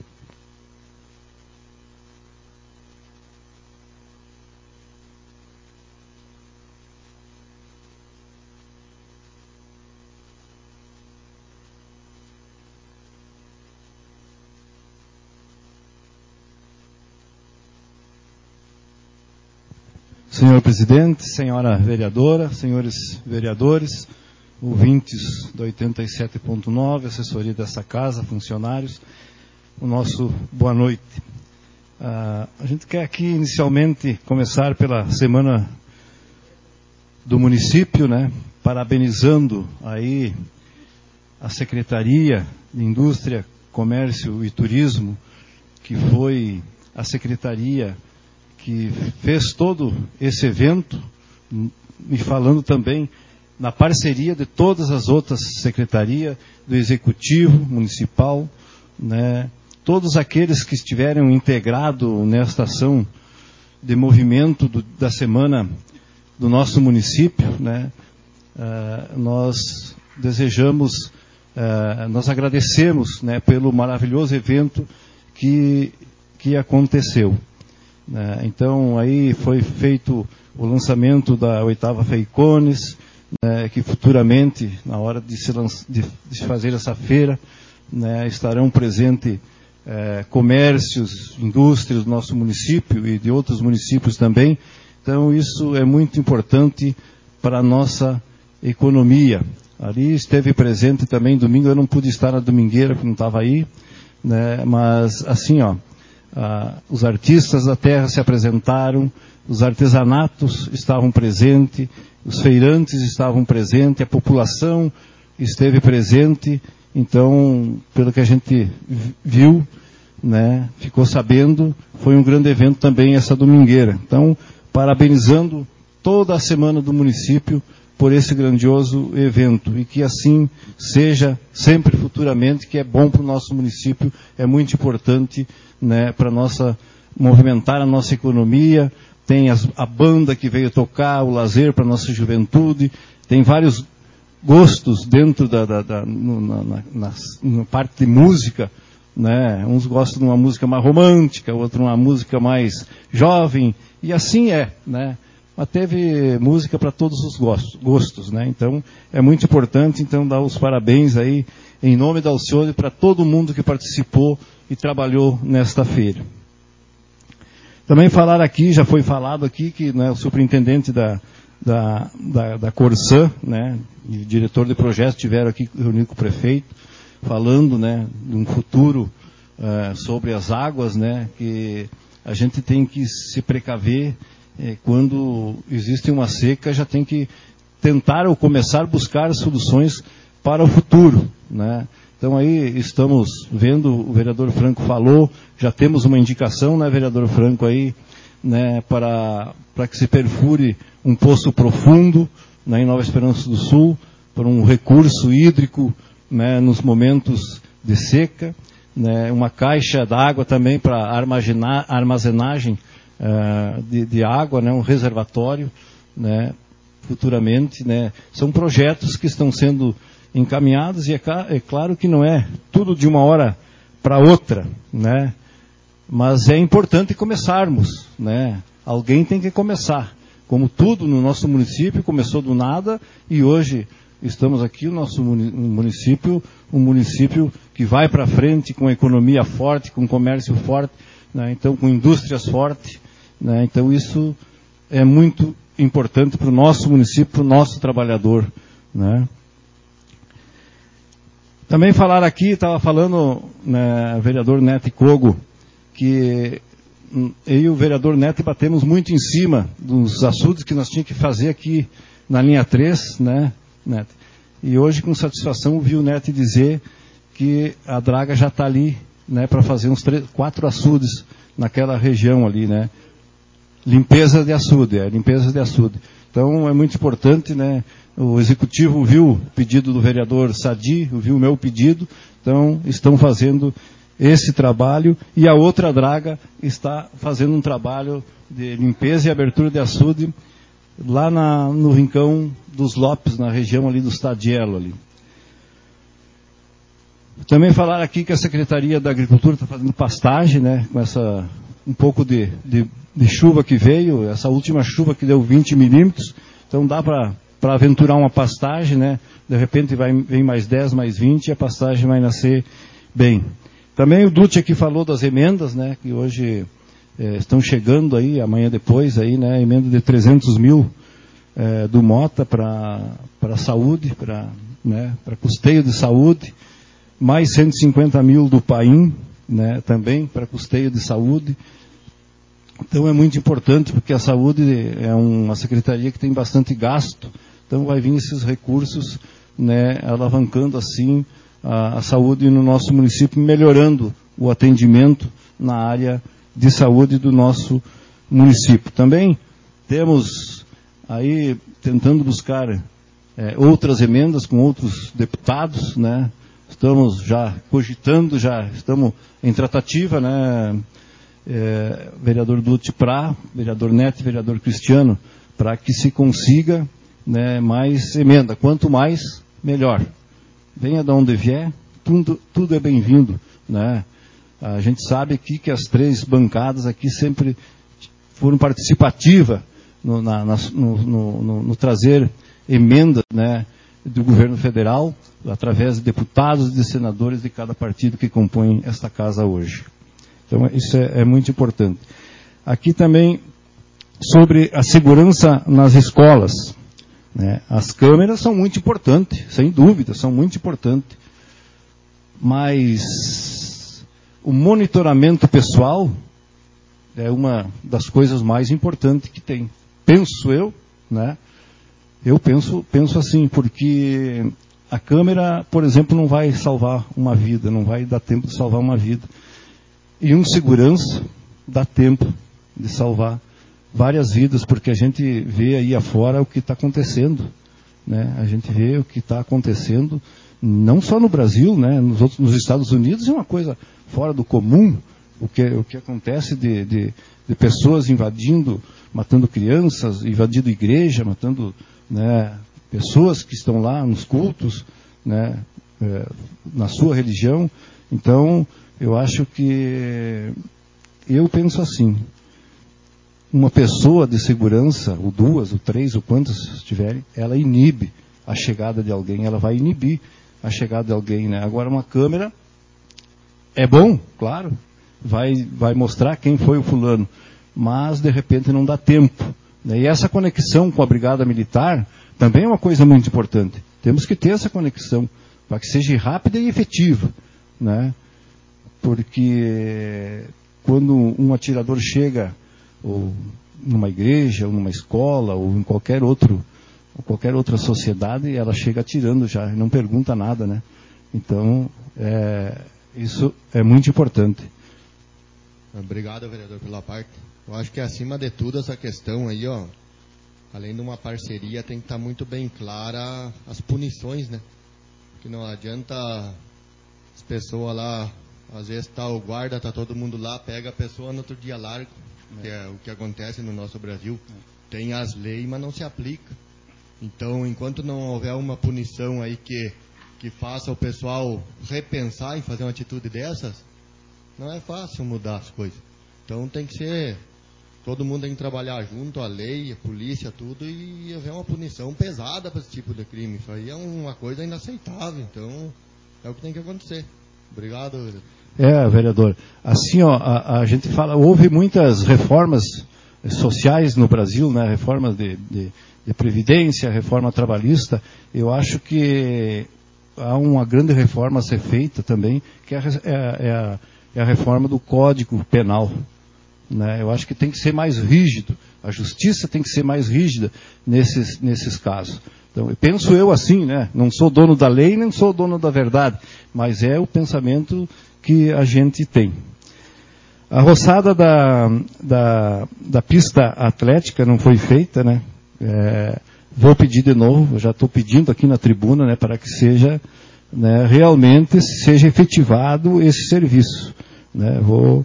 Senhor presidente, senhora vereadora, senhores vereadores, ouvintes da 87.9, assessoria dessa casa, funcionários, o nosso boa noite. A gente quer aqui inicialmente começar pela semana do município, né, parabenizando aí a Secretaria de Indústria, Comércio e Turismo, que foi a secretaria que fez todo esse evento, e falando também na parceria de todas as outras secretarias, do Executivo Municipal, né, todos aqueles que estiveram integrados nesta ação de movimento da semana do nosso município, né, nós desejamos, nós agradecemos, né, pelo maravilhoso evento que aconteceu. Então, aí foi feito o lançamento da 8ª FEICONES, que futuramente, na hora de fazer essa feira, estarão presentes comércios, indústrias do nosso município e de outros municípios também. Então, isso é muito importante para a nossa economia. Ali esteve presente também domingo, eu não pude estar na domingueira, porque não estava aí, né, mas assim, os artistas da terra se apresentaram, os artesanatos estavam presentes, os feirantes estavam presentes, a população esteve presente. Então, pelo que a gente viu, né, ficou sabendo, foi um grande evento também essa domingueira. Então, parabenizando toda a semana do município por esse grandioso evento, e que assim seja sempre futuramente, que é bom para o nosso município, é muito importante, né, para movimentar a nossa economia. Tem a banda que veio tocar, o lazer para a nossa juventude, tem vários gostos dentro na parte de música, né? Uns gostam de uma música mais romântica, outros uma música mais jovem, e assim é, né? Mas teve música para todos os gostos, né? Então, é muito importante, então, dar os parabéns aí, em nome da Alcione, para todo mundo que participou e trabalhou nesta feira. Também falar aqui, já foi falado aqui, que, né, o superintendente da Corsã, né, e o diretor de projetos estiveram aqui reunido com o prefeito, falando, né, de um futuro sobre as águas, né, que a gente tem que se precaver. Quando existe uma seca, já tem que tentar ou começar a buscar soluções para o futuro, né? Então aí estamos vendo, o vereador Franco falou, já temos uma indicação, né, vereador Franco, aí, né, para que se perfure um poço profundo, né, em Nova Esperança do Sul, para um recurso hídrico, né, nos momentos de seca, né, uma caixa d'água também para armazenagem de água, né, um reservatório, né, futuramente, né. São projetos que estão sendo encaminhados, e é claro que não é tudo de uma hora para outra, né, mas é importante começarmos, né. Alguém tem que começar, como tudo no nosso município começou do nada, e hoje estamos aqui, o nosso município, um município que vai para frente com economia forte, com comércio forte, né, então com indústrias fortes, né, então isso é muito importante para o nosso município, para o nosso trabalhador, né. Também falar aqui, estava falando, né, o vereador Neto e Kogo, que eu e o vereador Neto batemos muito em cima dos açudes que nós tínhamos que fazer aqui na linha 3, né, Neto? E hoje, com satisfação, ouvi o Neto dizer que a draga já está ali, né, para fazer uns 4 açudes naquela região ali, né? Limpeza de açude, limpeza de açude. Então, é muito importante, né? O executivo viu o pedido do vereador Sadi, viu o meu pedido, então estão fazendo esse trabalho, e a outra draga está fazendo um trabalho de limpeza e abertura de açude lá no rincão dos Lopes, na região ali do Stadiello ali. Também falar aqui que a Secretaria da Agricultura está fazendo pastagem, né, com essa um pouco de chuva que veio, essa última chuva que deu 20 milímetros, então dá para aventurar uma pastagem, né, de repente vem mais 10, mais 20, e a pastagem vai nascer bem. Também o Dutti aqui falou das emendas, né, que hoje estão chegando aí, amanhã depois, aí, né, emenda de 300 mil do Mota para saúde, para custeio de saúde, mais 150 mil do Paim, né, também para custeio de saúde. Então é muito importante, porque a saúde é uma secretaria que tem bastante gasto, então vai vir esses recursos, né, alavancando assim a saúde no nosso município, melhorando o atendimento na área de saúde do nosso município. Também temos aí tentando buscar outras emendas com outros deputados, né? Estamos já cogitando, já estamos em tratativa, né? Vereador Dutti vereador Neto e vereador Cristiano, para que se consiga, né, mais emenda. Quanto mais, melhor. Venha de onde vier, tudo é bem-vindo, né? A gente sabe aqui que as 3 bancadas aqui sempre foram participativas no trazer emendas, né, do governo federal, através de deputados e de senadores de cada partido que compõem esta casa hoje. Então, isso é muito importante. Aqui também, sobre a segurança nas escolas, né? As câmeras são muito importantes, sem dúvida, são muito importantes. Mas o monitoramento pessoal é uma das coisas mais importantes que tem. Penso eu, né? Eu penso assim, porque a câmera, por exemplo, não vai salvar uma vida, não vai dar tempo de salvar uma vida. E um segurança dá tempo de salvar várias vidas, porque a gente vê aí afora o que está acontecendo, né? A gente vê o que está acontecendo, não só no Brasil, né? Nos Estados Unidos é uma coisa fora do comum, o que acontece de pessoas invadindo, matando crianças, invadindo igreja, matando, né, pessoas que estão lá nos cultos, né, na sua religião. Então, eu acho que, eu penso assim, uma pessoa de segurança, ou duas, ou três, ou quantas estiverem, ela inibe a chegada de alguém, ela vai inibir a chegada de alguém, né? Agora, uma câmera é bom, claro, vai mostrar quem foi o fulano, mas de repente não dá tempo, né? E essa conexão com a Brigada Militar também é uma coisa muito importante. Temos que ter essa conexão para que seja rápida e efetiva, né? Porque quando um atirador chega ou numa igreja, ou numa escola, ou em qualquer outra sociedade, ela chega atirando já, não pergunta nada, né? Então, isso é muito importante. Obrigado, vereador, pela parte. Eu acho que acima de tudo essa questão aí, ó, além de uma parceria, tem que estar muito bem clara as punições, né? Que não adianta as pessoas lá, às vezes tá o guarda, tá todo mundo lá, pega a pessoa no outro dia larga, que é o que acontece no nosso Brasil. Tem as leis, mas não se aplica. Então, enquanto não houver uma punição aí que faça o pessoal repensar em fazer uma atitude dessas, não é fácil mudar as coisas. Então tem que ser, todo mundo tem que trabalhar junto, a lei, a polícia, tudo, e haver uma punição pesada para esse tipo de crime. Isso aí é uma coisa inaceitável, então é o que tem que acontecer. Obrigado, vereador. Vereador, assim, ó, a gente fala, houve muitas reformas sociais no Brasil, né, reformas de previdência, reforma trabalhista. Eu acho que há uma grande reforma a ser feita também, que é a reforma do Código Penal, né? Eu acho que tem que ser mais rígido, a justiça tem que ser mais rígida nesses casos. Então, eu penso assim, né? Não sou dono da lei, nem sou dono da verdade, mas é o pensamento que a gente tem. A roçada da pista atlética não foi feita, né? Vou pedir de novo, já estou pedindo aqui na tribuna, né, para que seja, né, realmente seja efetivado esse serviço, né? Vou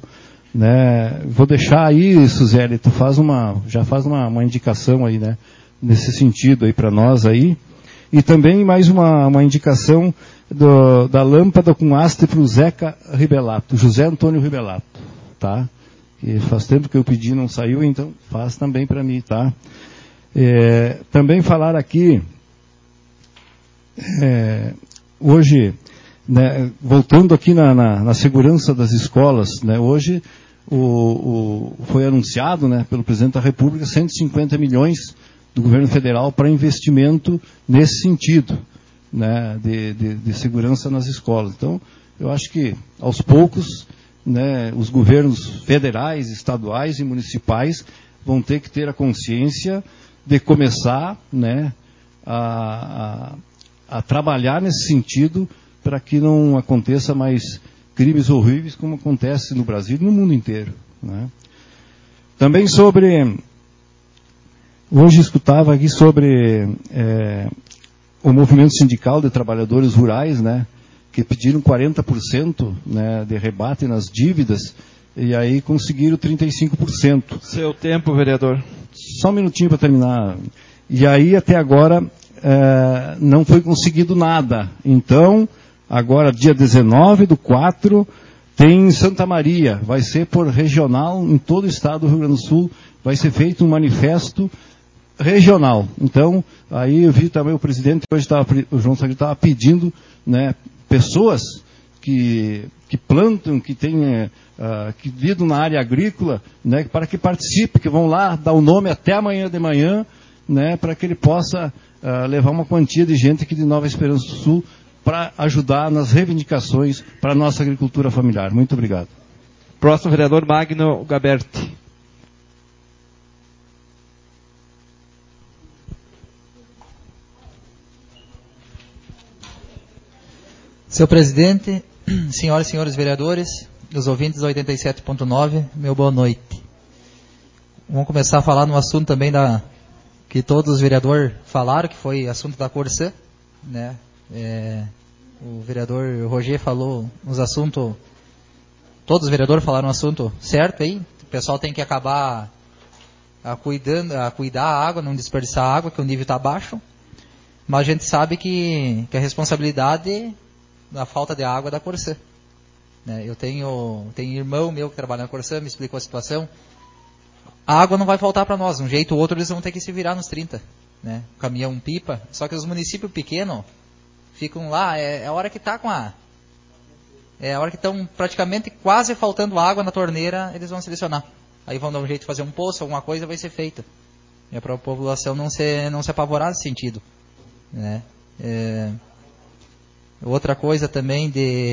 deixar aí, Suzeli, tu já faz uma indicação aí, né, nesse sentido aí para nós aí, e também mais uma indicação da lâmpada com haste para o Zeca Ribelato, José Antônio Ribelato, tá? E faz tempo que eu pedi, não saiu, então faz também para mim, tá? Também falar aqui, hoje, né, voltando aqui na segurança das escolas, né, hoje foi anunciado, né, pelo presidente da República 150 milhões do governo federal para investimento nesse sentido, né, de segurança nas escolas. Então, eu acho que aos poucos, né, os governos federais, estaduais e municipais vão ter que ter a consciência de começar, né, a trabalhar nesse sentido para que não aconteça mais crimes horríveis como acontece no Brasil e no mundo inteiro, né? Também hoje escutava aqui sobre o movimento sindical de trabalhadores rurais, né, que pediram 40%, né, de rebate nas dívidas e aí conseguiram 35%. Seu tempo, vereador. Só um minutinho para terminar. E aí, até agora, não foi conseguido nada. Então, agora, dia 19/4, tem em Santa Maria. Vai ser por regional, em todo o estado do Rio Grande do Sul, vai ser feito um manifesto regional. Então, aí eu vi também o presidente, hoje o João Sagri estava pedindo, né, pessoas que plantam, que lidam na área agrícola, né, para que participe, que vão lá dar o nome até amanhã de manhã, né, para que ele possa levar uma quantia de gente aqui de Nova Esperança do Sul para ajudar nas reivindicações para a nossa agricultura familiar. Muito obrigado. Próximo vereador Magno Gaberti. Senhor presidente, senhoras e senhores vereadores, os ouvintes da 87.9, meu boa noite. Vamos começar a falar no assunto também que todos os vereadores falaram, que foi assunto da Corsã, né? O vereador Roger falou uns assuntos, todos os vereadores falaram um assunto certo aí. O pessoal tem que acabar cuidar a água, não desperdiçar a água, que o nível está baixo. Mas a gente sabe que a responsabilidade da falta de água é da Corsã. Né? Eu tenho irmão meu que trabalha na Corsã, me explicou a situação. A água não vai faltar para nós, um jeito ou outro eles vão ter que se virar nos 30. Né? Caminhão pipa, só que os municípios pequenos ficam lá, é a hora que está é a hora que estão praticamente quase faltando água na torneira, eles vão selecionar. Aí vão dar um jeito de fazer um poço, alguma coisa vai ser feita. É para a população não se apavorar nesse sentido. Né? Outra coisa também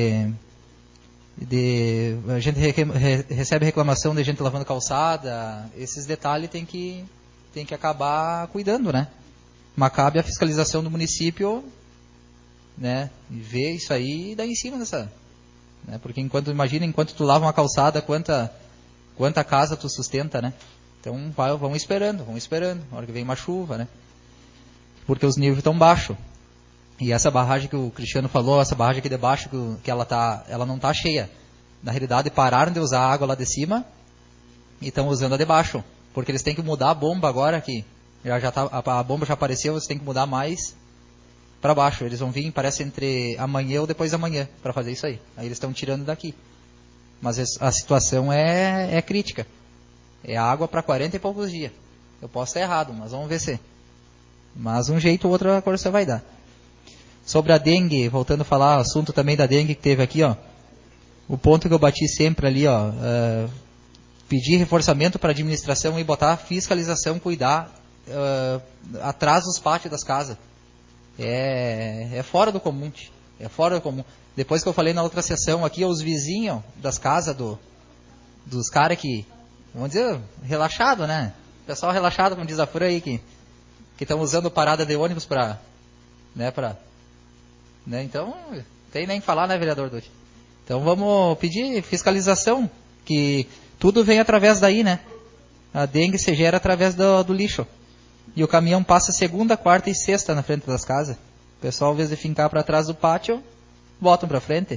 a gente recebe reclamação de gente lavando calçada, esses detalhes tem que acabar cuidando, né? Mas cabe a fiscalização do município, né? E ver isso aí e dar em cima dessa, né? Porque enquanto tu lava uma calçada, quanta casa tu sustenta, né? Então vão esperando, na hora que vem uma chuva, né? Porque os níveis estão baixos. E essa barragem que o Cristiano falou, essa barragem aqui de baixo, que ela não está cheia. Na realidade, pararam de usar a água lá de cima e estão usando a de baixo. Porque eles têm que mudar a bomba agora, que a bomba já apareceu, eles têm que mudar mais para baixo. Eles vão vir, parece, entre amanhã ou depois da manhã para fazer isso aí. Aí eles estão tirando daqui. Mas a situação é crítica. É água para 40 e poucos dias. Eu posso estar errado, mas vamos ver se. Mas um jeito ou outro a Corsã vai dar. Sobre a dengue, voltando a falar, o assunto também da dengue que teve aqui, ó. O ponto que eu bati sempre ali, ó. Pedir reforçamento para a administração e botar fiscalização, cuidar atrás dos pátios das casas. É fora do comum, é fora do comum. Depois que eu falei na outra sessão aqui, os vizinhos das casas dos caras que, vamos dizer, relaxado, né? Pessoal relaxado, como diz a Fura aí, que estão usando parada de ônibus para, né, né? Então, tem nem que falar, né, vereador Dutti? Então vamos pedir fiscalização, que tudo vem através daí, né? A dengue se gera através do lixo. E o caminhão passa segunda, quarta e sexta na frente das casas. O pessoal, ao invés de fincar para trás do pátio, botam para frente.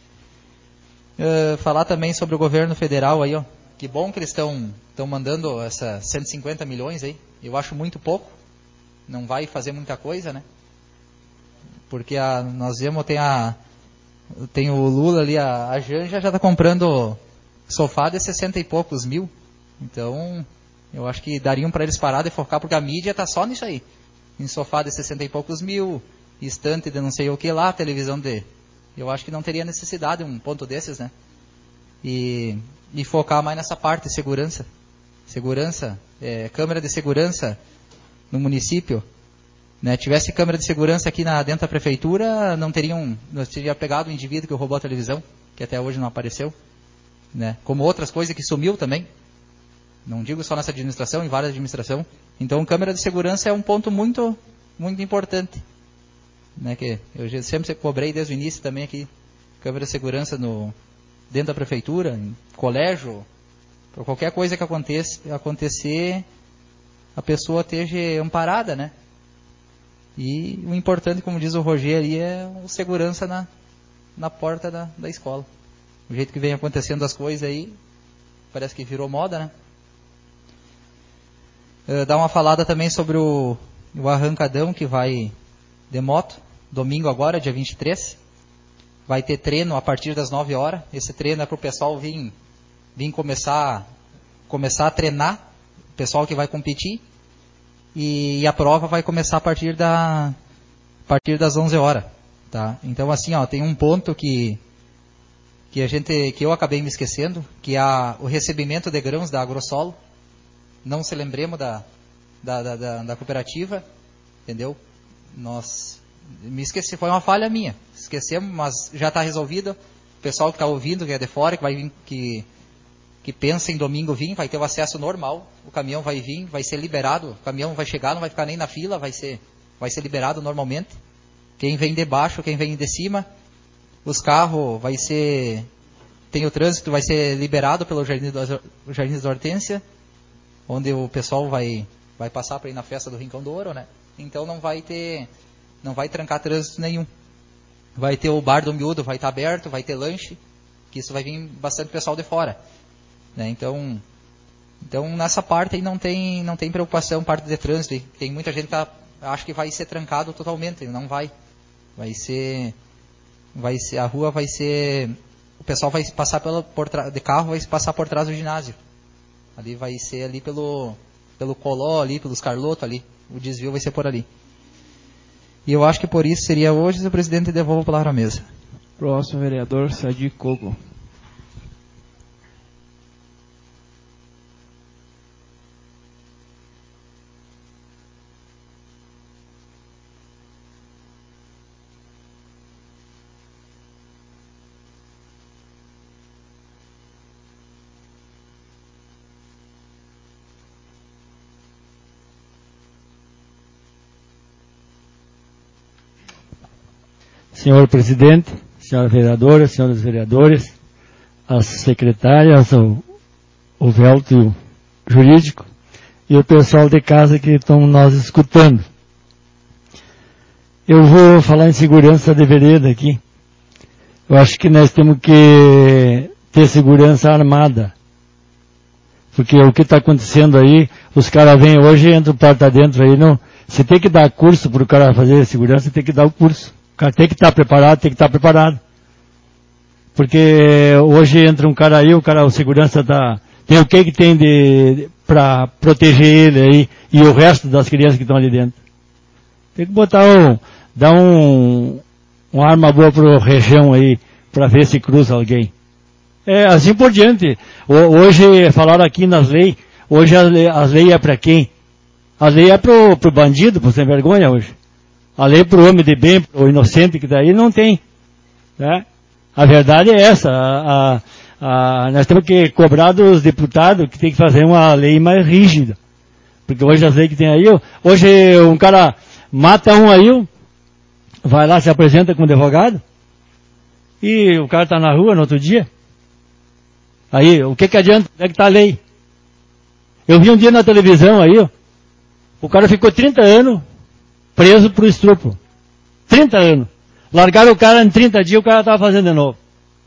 Falar também sobre o governo federal aí, ó. Que bom que eles estão mandando essas 150 milhões aí. Eu acho muito pouco. Não vai fazer muita coisa, né? Porque nós vemos, tem o Lula ali, a Janja já está comprando sofá de 60 e poucos mil. Então, eu acho que dariam para eles parar de focar, porque a mídia está só nisso aí. Em sofá de 60 e poucos mil, estante de não sei o que lá, televisão de... Eu acho que não teria necessidade um ponto desses, né? E focar mais nessa parte, segurança. Segurança, câmera de segurança no município. Né, tivesse câmera de segurança aqui dentro da prefeitura, nós teria pegado o indivíduo que roubou a televisão, que até hoje não apareceu, né, como outras coisas que sumiu também, não digo só nessa administração, em várias administrações. Então, câmera de segurança é um ponto muito, muito importante, né, que eu sempre cobrei desde o início também aqui, câmera de segurança dentro da prefeitura, em colégio, para qualquer coisa que acontecer, a pessoa esteja amparada, né? E o importante, como diz o Roger ali, é o segurança na porta da escola. O jeito que vem acontecendo as coisas aí, parece que virou moda, né? Dar uma falada também sobre o arrancadão que vai de moto, domingo agora, dia 23. Vai ter treino a partir das 9 horas. Esse treino é para o pessoal vir começar a treinar, o pessoal que vai competir. E a prova vai começar a partir das 11 horas, tá? Então, assim, ó, tem um ponto que eu acabei me esquecendo, que é o recebimento de grãos da Agrosolo. Não se lembremos da cooperativa, entendeu? Me esqueci, foi uma falha minha. Esquecemos, mas já está resolvido. O pessoal que está ouvindo, que é de fora, que vai vir, que pensa em domingo vir, vai ter o acesso normal. O caminhão vai vir, vai ser liberado. O caminhão vai chegar, não vai ficar nem na fila, vai ser liberado normalmente. Quem vem de baixo, quem vem de cima, os carros tem o trânsito, vai ser liberado pelo Jardim da Hortência, onde o pessoal vai passar para ir na festa do Rincão do Ouro, né? Então não vai trancar trânsito nenhum. Vai ter o bar do Miúdo, vai estar aberto, vai ter lanche, que isso vai vir bastante pessoal de fora, né? Então nessa parte aí não tem preocupação, parte de trânsito. Tem muita gente que acha que vai ser trancado totalmente, não vai. Vai ser a rua vai ser, o pessoal vai passar de carro, vai passar por trás do ginásio. Ali vai ser ali pelo Coló ali, pelos Carloto ali. O desvio vai ser por ali. E eu acho que por isso seria hoje, se o presidente devolve a palavra à mesa. Próximo vereador, Sadi Cogo. Senhor presidente, senhora vereadora, senhores vereadores, as secretárias, o velto e o jurídico, e o pessoal de casa que estão nos escutando. Eu vou falar em segurança de vereda aqui. Eu acho que nós temos que ter segurança armada. Porque o que está acontecendo aí, os caras vêm hoje e entram porta dentro aí, não. Você tem que dar curso para o cara fazer segurança, tem que dar o curso. O cara tem que estar preparado, Porque hoje entra um cara aí, o segurança tem o que tem para proteger ele aí, e o resto das crianças que estão ali dentro. Tem que dar uma arma boa pro região aí, para ver se cruza alguém. Assim por diante. Hoje, falaram aqui nas leis, hoje as leis é para quem? As leis é pro bandido, pro sem vergonha hoje. A lei para o homem de bem, para o inocente que daí não tem. Né? A verdade é essa. Nós temos que cobrar dos deputados que tem que fazer uma lei mais rígida. Porque hoje as leis que tem aí, hoje um cara mata um aí, vai lá, se apresenta como advogado, e o cara está na rua no outro dia. Aí, o que adianta? Onde é que está a lei? Eu vi um dia na televisão aí, o cara ficou 30 anos preso por estupro. 30 anos. Largaram o cara em 30 dias, o cara estava fazendo de novo.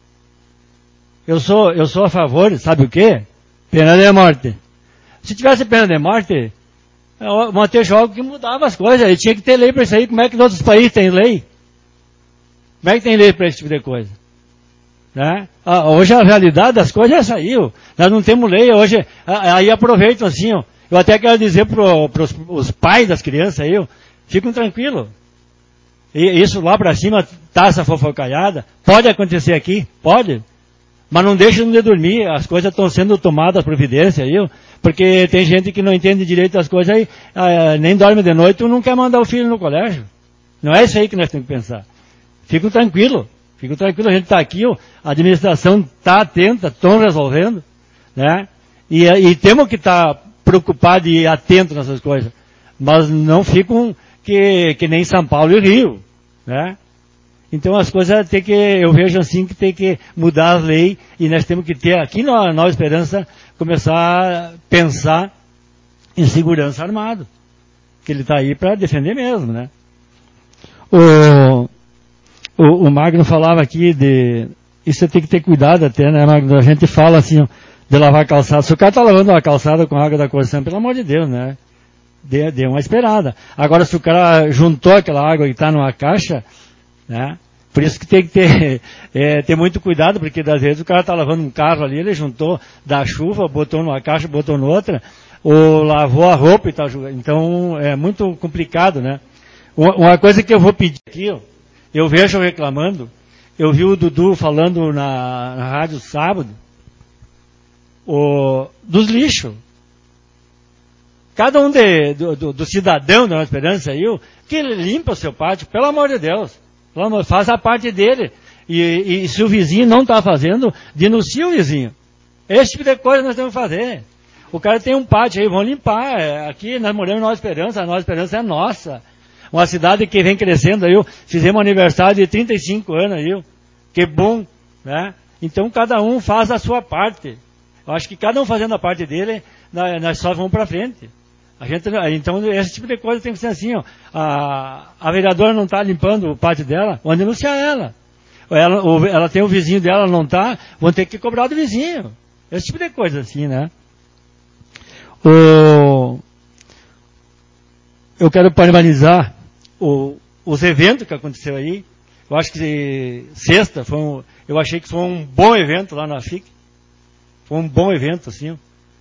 Eu sou a favor, sabe o quê? Pena de morte. Se tivesse pena de morte, o Matheus Jogo que mudava as coisas. Ele tinha que ter lei para isso aí. Como é que nos outros países tem lei? Como é que tem lei para esse tipo de coisa? Né? Hoje a realidade das coisas é essa aí. Nós não temos lei. Hoje, aí aproveitam assim. Eu até quero dizer para os pais das crianças aí, fiquem tranquilos. E isso lá para cima, taça fofocalhada, pode acontecer aqui, pode. Mas não deixem de dormir, as coisas estão sendo tomadas providência aí, porque tem gente que não entende direito as coisas aí, nem dorme de noite ou não quer mandar o filho no colégio. Não é isso aí que nós temos que pensar. Fiquem tranquilos, a gente está aqui, a administração está atenta, estão resolvendo, né? E temos que estar preocupados e atentos nessas coisas. Mas não ficam que nem São Paulo e Rio, né? Então as coisas eu vejo assim que tem que mudar as leis e nós temos que ter aqui na Nova Esperança começar a pensar em segurança armado, que ele está aí para defender mesmo, né? O Magno falava aqui isso você tem que ter cuidado até, né, Magno? A gente fala assim, de lavar calçada. Se o cara está lavando uma calçada com água da Corção, pelo amor de Deus, né? Dê uma esperada. Agora, se o cara juntou aquela água que está numa caixa, né? Por isso que tem que ter muito cuidado, porque às vezes o cara está lavando um carro ali, ele juntou da chuva, botou numa caixa, botou noutra, ou lavou a roupa e tal. Então, é muito complicado, né? Uma coisa que eu vou pedir aqui, eu vejo reclamando, eu vi o Dudu falando na rádio sábado, dos lixos. cada um do cidadão da Nova Esperança aí, que ele limpa o seu pátio, pelo amor de Deus. Faz a parte dele. E se o vizinho não está fazendo, denuncia o vizinho. Esse tipo de coisa nós temos que fazer. O cara tem um pátio aí, vamos limpar. Aqui nós moramos em Nova Esperança, a Nova Esperança é nossa. Uma cidade que vem crescendo aí, fizemos um aniversário de 35 anos aí, que bom, né? Então cada um faz a sua parte. Eu acho que cada um fazendo a parte dele, nós só vamos para frente. Então esse tipo de coisa tem que ser assim, ó. A vereadora não está limpando o pátio dela, vamos denunciar ela. Ela tem o vizinho dela, não está, vão ter que cobrar do vizinho. Esse tipo de coisa assim, né? Eu quero parabenizar os eventos que aconteceu aí. Eu acho que sexta eu achei que foi um bom evento lá na FIC. Foi um bom evento, assim.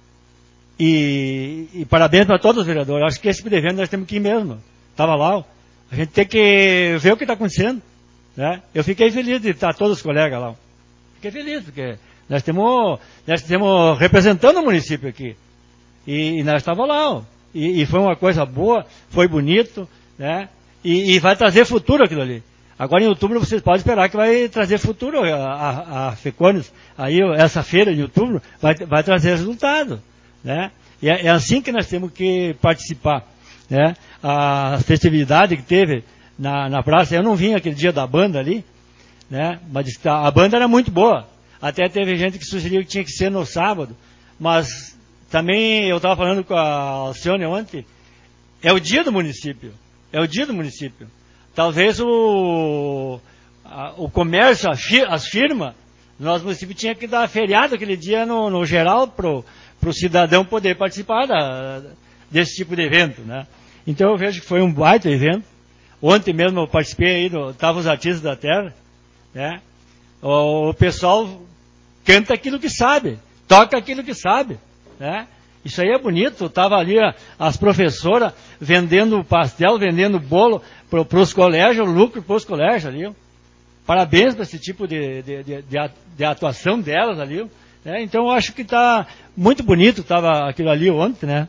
E parabéns para todos os vereadores. Eu acho que esse tipo de evento nós temos que ir mesmo. Estava lá. A gente tem que ver o que está acontecendo. Né? Eu fiquei feliz de estar todos os colegas lá. Fiquei feliz, porque nós temos representando o município aqui. E nós estávamos lá. E foi uma coisa boa, foi bonito, né? E vai trazer futuro aquilo ali. Agora em outubro vocês podem esperar que vai trazer futuro a FECONES. Aí essa feira em outubro vai trazer resultado, né? E é assim que nós temos que participar, né? A festividade que teve na praça, eu não vim aquele dia da banda ali, né? Mas a banda era muito boa. Até teve gente que sugeriu que tinha que ser no sábado, mas também eu estava falando com a Alcione ontem, é o dia do município. É o dia do município. Talvez o comércio, as firmas, nosso município tinha que dar feriado aquele dia no geral para o cidadão poder participar desse tipo de evento, né? Então eu vejo que foi um baita evento. Ontem mesmo eu participei aí, estavam os artistas da terra, né? O pessoal canta aquilo que sabe, toca aquilo que sabe, né? Isso aí é bonito. Tava ali as professoras vendendo pastel, vendendo bolo para os colégios, lucro para os colégios ali. Parabéns para esse tipo de atuação delas ali. Né? Então eu acho que está muito bonito, estava aquilo ali ontem, né?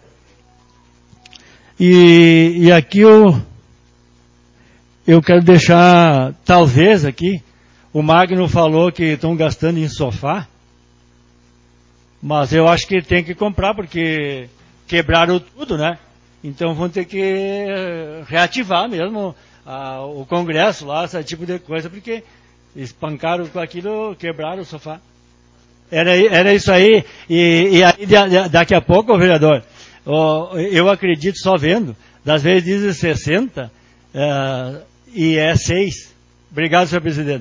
E aqui eu quero deixar, talvez aqui, o Magno falou que estão gastando em sofá. Mas eu acho que tem que comprar, porque quebraram tudo, né? Então vão ter que reativar mesmo o Congresso lá, esse tipo de coisa, porque espancaram com aquilo, quebraram o sofá. Era isso aí. E aí daqui a pouco, vereador, eu acredito só vendo, das vezes dizem 60, e é 6. Obrigado, senhor presidente.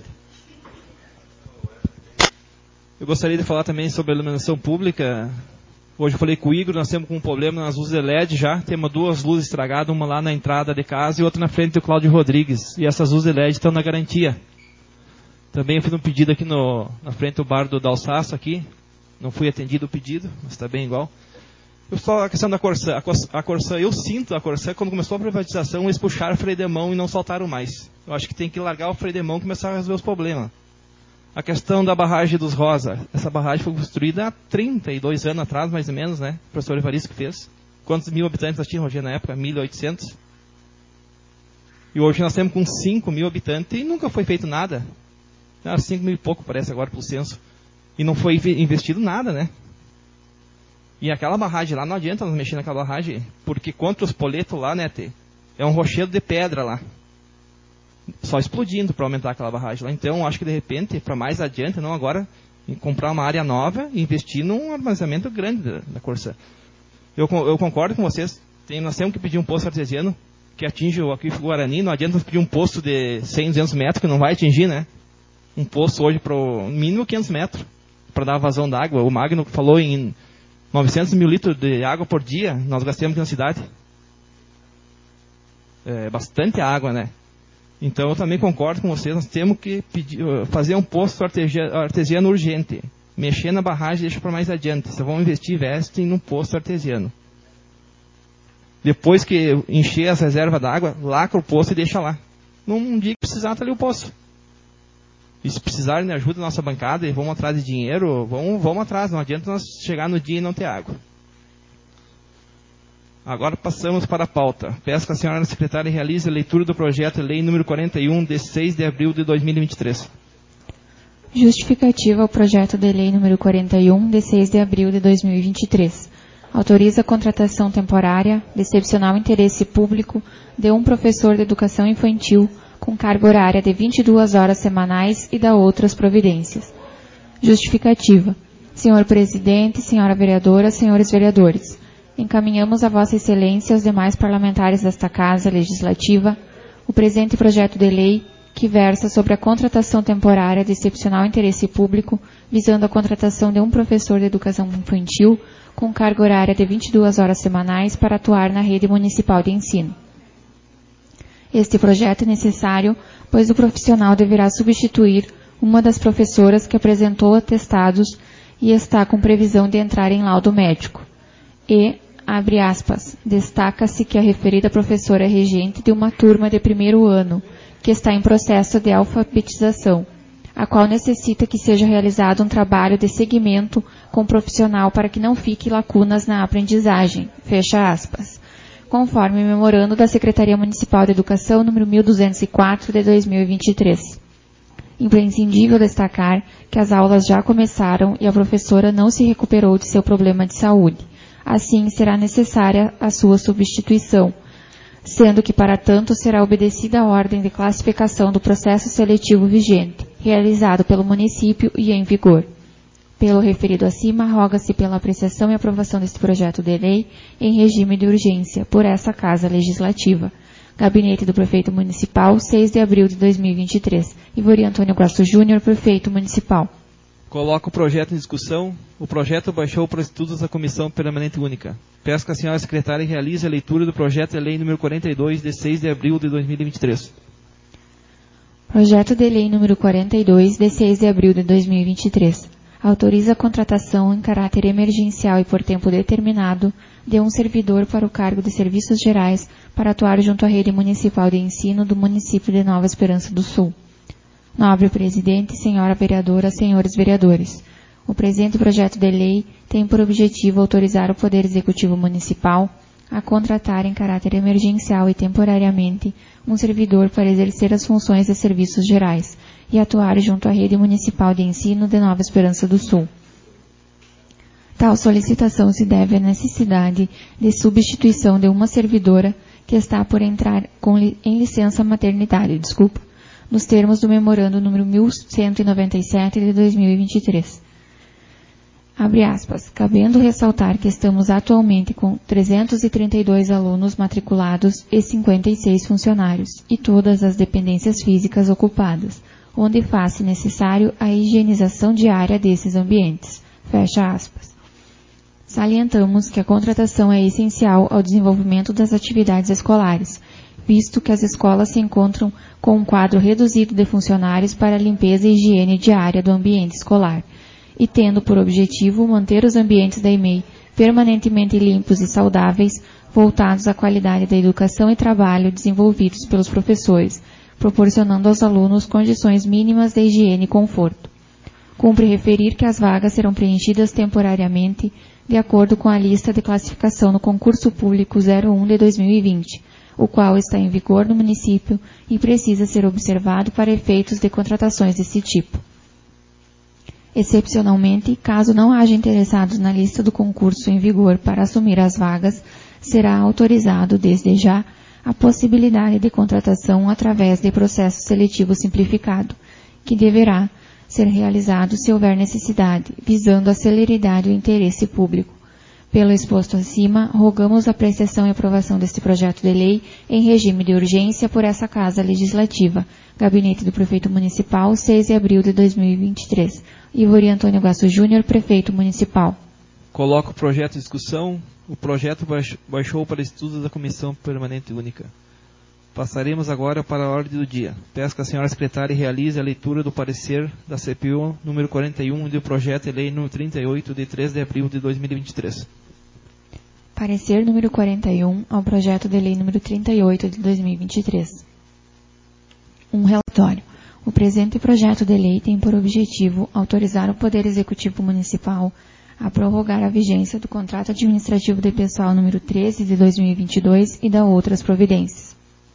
Eu gostaria de falar também sobre a iluminação pública. Hoje eu falei com o Igor, nós temos um problema nas luzes de LED já. Temos 2 luzes estragadas, uma lá na entrada de casa e outra na frente do Cláudio Rodrigues. E essas luzes de LED estão na garantia. Também eu fiz um pedido aqui na frente do bar do Dalsaço aqui. Não fui atendido o pedido, mas está bem igual. Só a questão da Corsã. A Corsã, eu sinto a Corsã, quando começou a privatização, eles puxaram o freio de mão e não soltaram mais. Eu acho que tem que largar o freio de mão e começar a resolver os problemas. A questão da barragem dos Rosa. Essa barragem foi construída há 32 anos atrás, mais ou menos, né? O professor Evaristo que fez. Quantos mil habitantes nós tínhamos, Rogério, na época? 1.800. E hoje nós temos com 5 mil habitantes e nunca foi feito nada. 5 mil e pouco, parece agora, pelo censo. E não foi investido nada, né? E aquela barragem lá, não adianta nós mexer naquela barragem, porque contra os poletos lá, né, é um rochedo de pedra lá. Só explodindo para aumentar aquela barragem lá. Então, acho que de repente, para mais adiante, não agora, comprar uma área nova e investir num armazenamento grande da Corsã. Eu concordo com vocês. Nós temos que pedir um poço artesiano que atinge o aquífero Guarani. Não adianta nós pedir um poço de 100, 200 metros que não vai atingir, né? Um poço hoje para o mínimo 500 metros para dar vazão d'água. O Magno falou em 900 mil litros de água por dia. Nós gastamos aqui na cidade. É bastante água, né? Então eu também concordo com vocês, nós temos que fazer um poço artesiano urgente. Mexer na barragem deixa para mais adiante. Se vão investir, investem num poço artesiano. Depois que encher as reservas d'água, lacra o poço e deixa lá. Num dia que precisar, tá ali o poço. E se precisarem de ajuda da nossa bancada e vamos atrás de dinheiro, vamos atrás. Não adianta nós chegar no dia e não ter água. Agora passamos para a pauta. Peço que a senhora secretária realize a leitura do projeto de lei número 41, de 6 de abril de 2023. Justificativa ao projeto de lei número 41, de 6 de abril de 2023. Autoriza a contratação temporária, de excepcional interesse público, de um professor de educação infantil, com carga horária de 22 horas semanais e da outras providências. Justificativa. Senhor Presidente, Senhora Vereadora, Senhores Vereadores, encaminhamos a Vossa Excelência e aos demais parlamentares desta Casa Legislativa o presente projeto de lei que versa sobre a contratação temporária de excepcional interesse público, visando a contratação de um professor de educação infantil com carga horária de 22 horas semanais para atuar na rede municipal de ensino. Este projeto é necessário, pois o profissional deverá substituir uma das professoras que apresentou atestados e está com previsão de entrar em laudo médico. E, abre aspas, destaca-se que a referida professora é regente de uma turma de primeiro ano, que está em processo de alfabetização, a qual necessita que seja realizado um trabalho de seguimento com o profissional para que não fique lacunas na aprendizagem, fecha aspas, conforme o memorando da Secretaria Municipal de Educação número 1204 de 2023. Imprescindível destacar que as aulas já começaram e a professora não se recuperou de seu problema de saúde. Assim, será necessária a sua substituição, sendo que, para tanto, será obedecida a ordem de classificação do processo seletivo vigente, realizado pelo município e em vigor. Pelo referido acima, roga-se pela apreciação e aprovação deste projeto de lei em regime de urgência por essa Casa Legislativa. Gabinete do Prefeito Municipal, 6 de abril de 2023. Ivori Antônio Guasto Júnior, Prefeito Municipal. Coloco o projeto em discussão. O projeto baixou para estudos da Comissão Permanente Única. Peço que a senhora secretária realize a leitura do projeto de lei número 42, de 6 de abril de 2023. Projeto de lei número 42, de 6 de abril de 2023. Autoriza a contratação em caráter emergencial e por tempo determinado de um servidor para o cargo de serviços gerais para atuar junto à rede municipal de ensino do município de Nova Esperança do Sul. Nobre Presidente, Senhora Vereadora, Senhores Vereadores, o presente projeto de lei tem por objetivo autorizar o Poder Executivo Municipal a contratar em caráter emergencial e temporariamente um servidor para exercer as funções de serviços gerais e atuar junto à rede municipal de ensino de Nova Esperança do Sul. Tal solicitação se deve à necessidade de substituição de uma servidora que está por entrar em licença maternidade, nos termos do memorando número 1197 de 2023. Abre aspas, cabendo ressaltar que estamos atualmente com 332 alunos matriculados e 56 funcionários, e todas as dependências físicas ocupadas, onde faz-se necessário a higienização diária desses ambientes. Fecha aspas. Salientamos que a contratação é essencial ao desenvolvimento das atividades escolares, visto que as escolas se encontram com um quadro reduzido de funcionários para a limpeza e higiene diária do ambiente escolar, e tendo por objetivo manter os ambientes da EMEI permanentemente limpos e saudáveis, voltados à qualidade da educação e trabalho desenvolvidos pelos professores, proporcionando aos alunos condições mínimas de higiene e conforto. Cumpre referir que as vagas serão preenchidas temporariamente de acordo com a lista de classificação no concurso público 01 de 2020, o qual está em vigor no município e precisa ser observado para efeitos de contratações desse tipo. Excepcionalmente, caso não haja interessados na lista do concurso em vigor para assumir as vagas, será autorizado desde já a possibilidade de contratação através de processo seletivo simplificado, que deverá ser realizado se houver necessidade, visando a celeridade e o interesse público. Pelo exposto acima, rogamos a apreciação e aprovação deste projeto de lei em regime de urgência por essa Casa Legislativa. Gabinete do Prefeito Municipal, 6 de abril de 2023. Ivori Antônio Guasto Júnior, Prefeito Municipal. Coloco o projeto em discussão. O projeto baixou para estudo da Comissão Permanente Única. Passaremos agora para a ordem do dia. Peço que a senhora secretária realize a leitura do parecer da CPU número 41 e do projeto de lei número 38 de 3 de abril de 2023. Parecer número 41 ao projeto de lei número 38 de 2023. Um relatório. O presente projeto de lei tem por objetivo autorizar o Poder Executivo Municipal a prorrogar a vigência do contrato administrativo de pessoal número 13 de 2022 e da outras providências.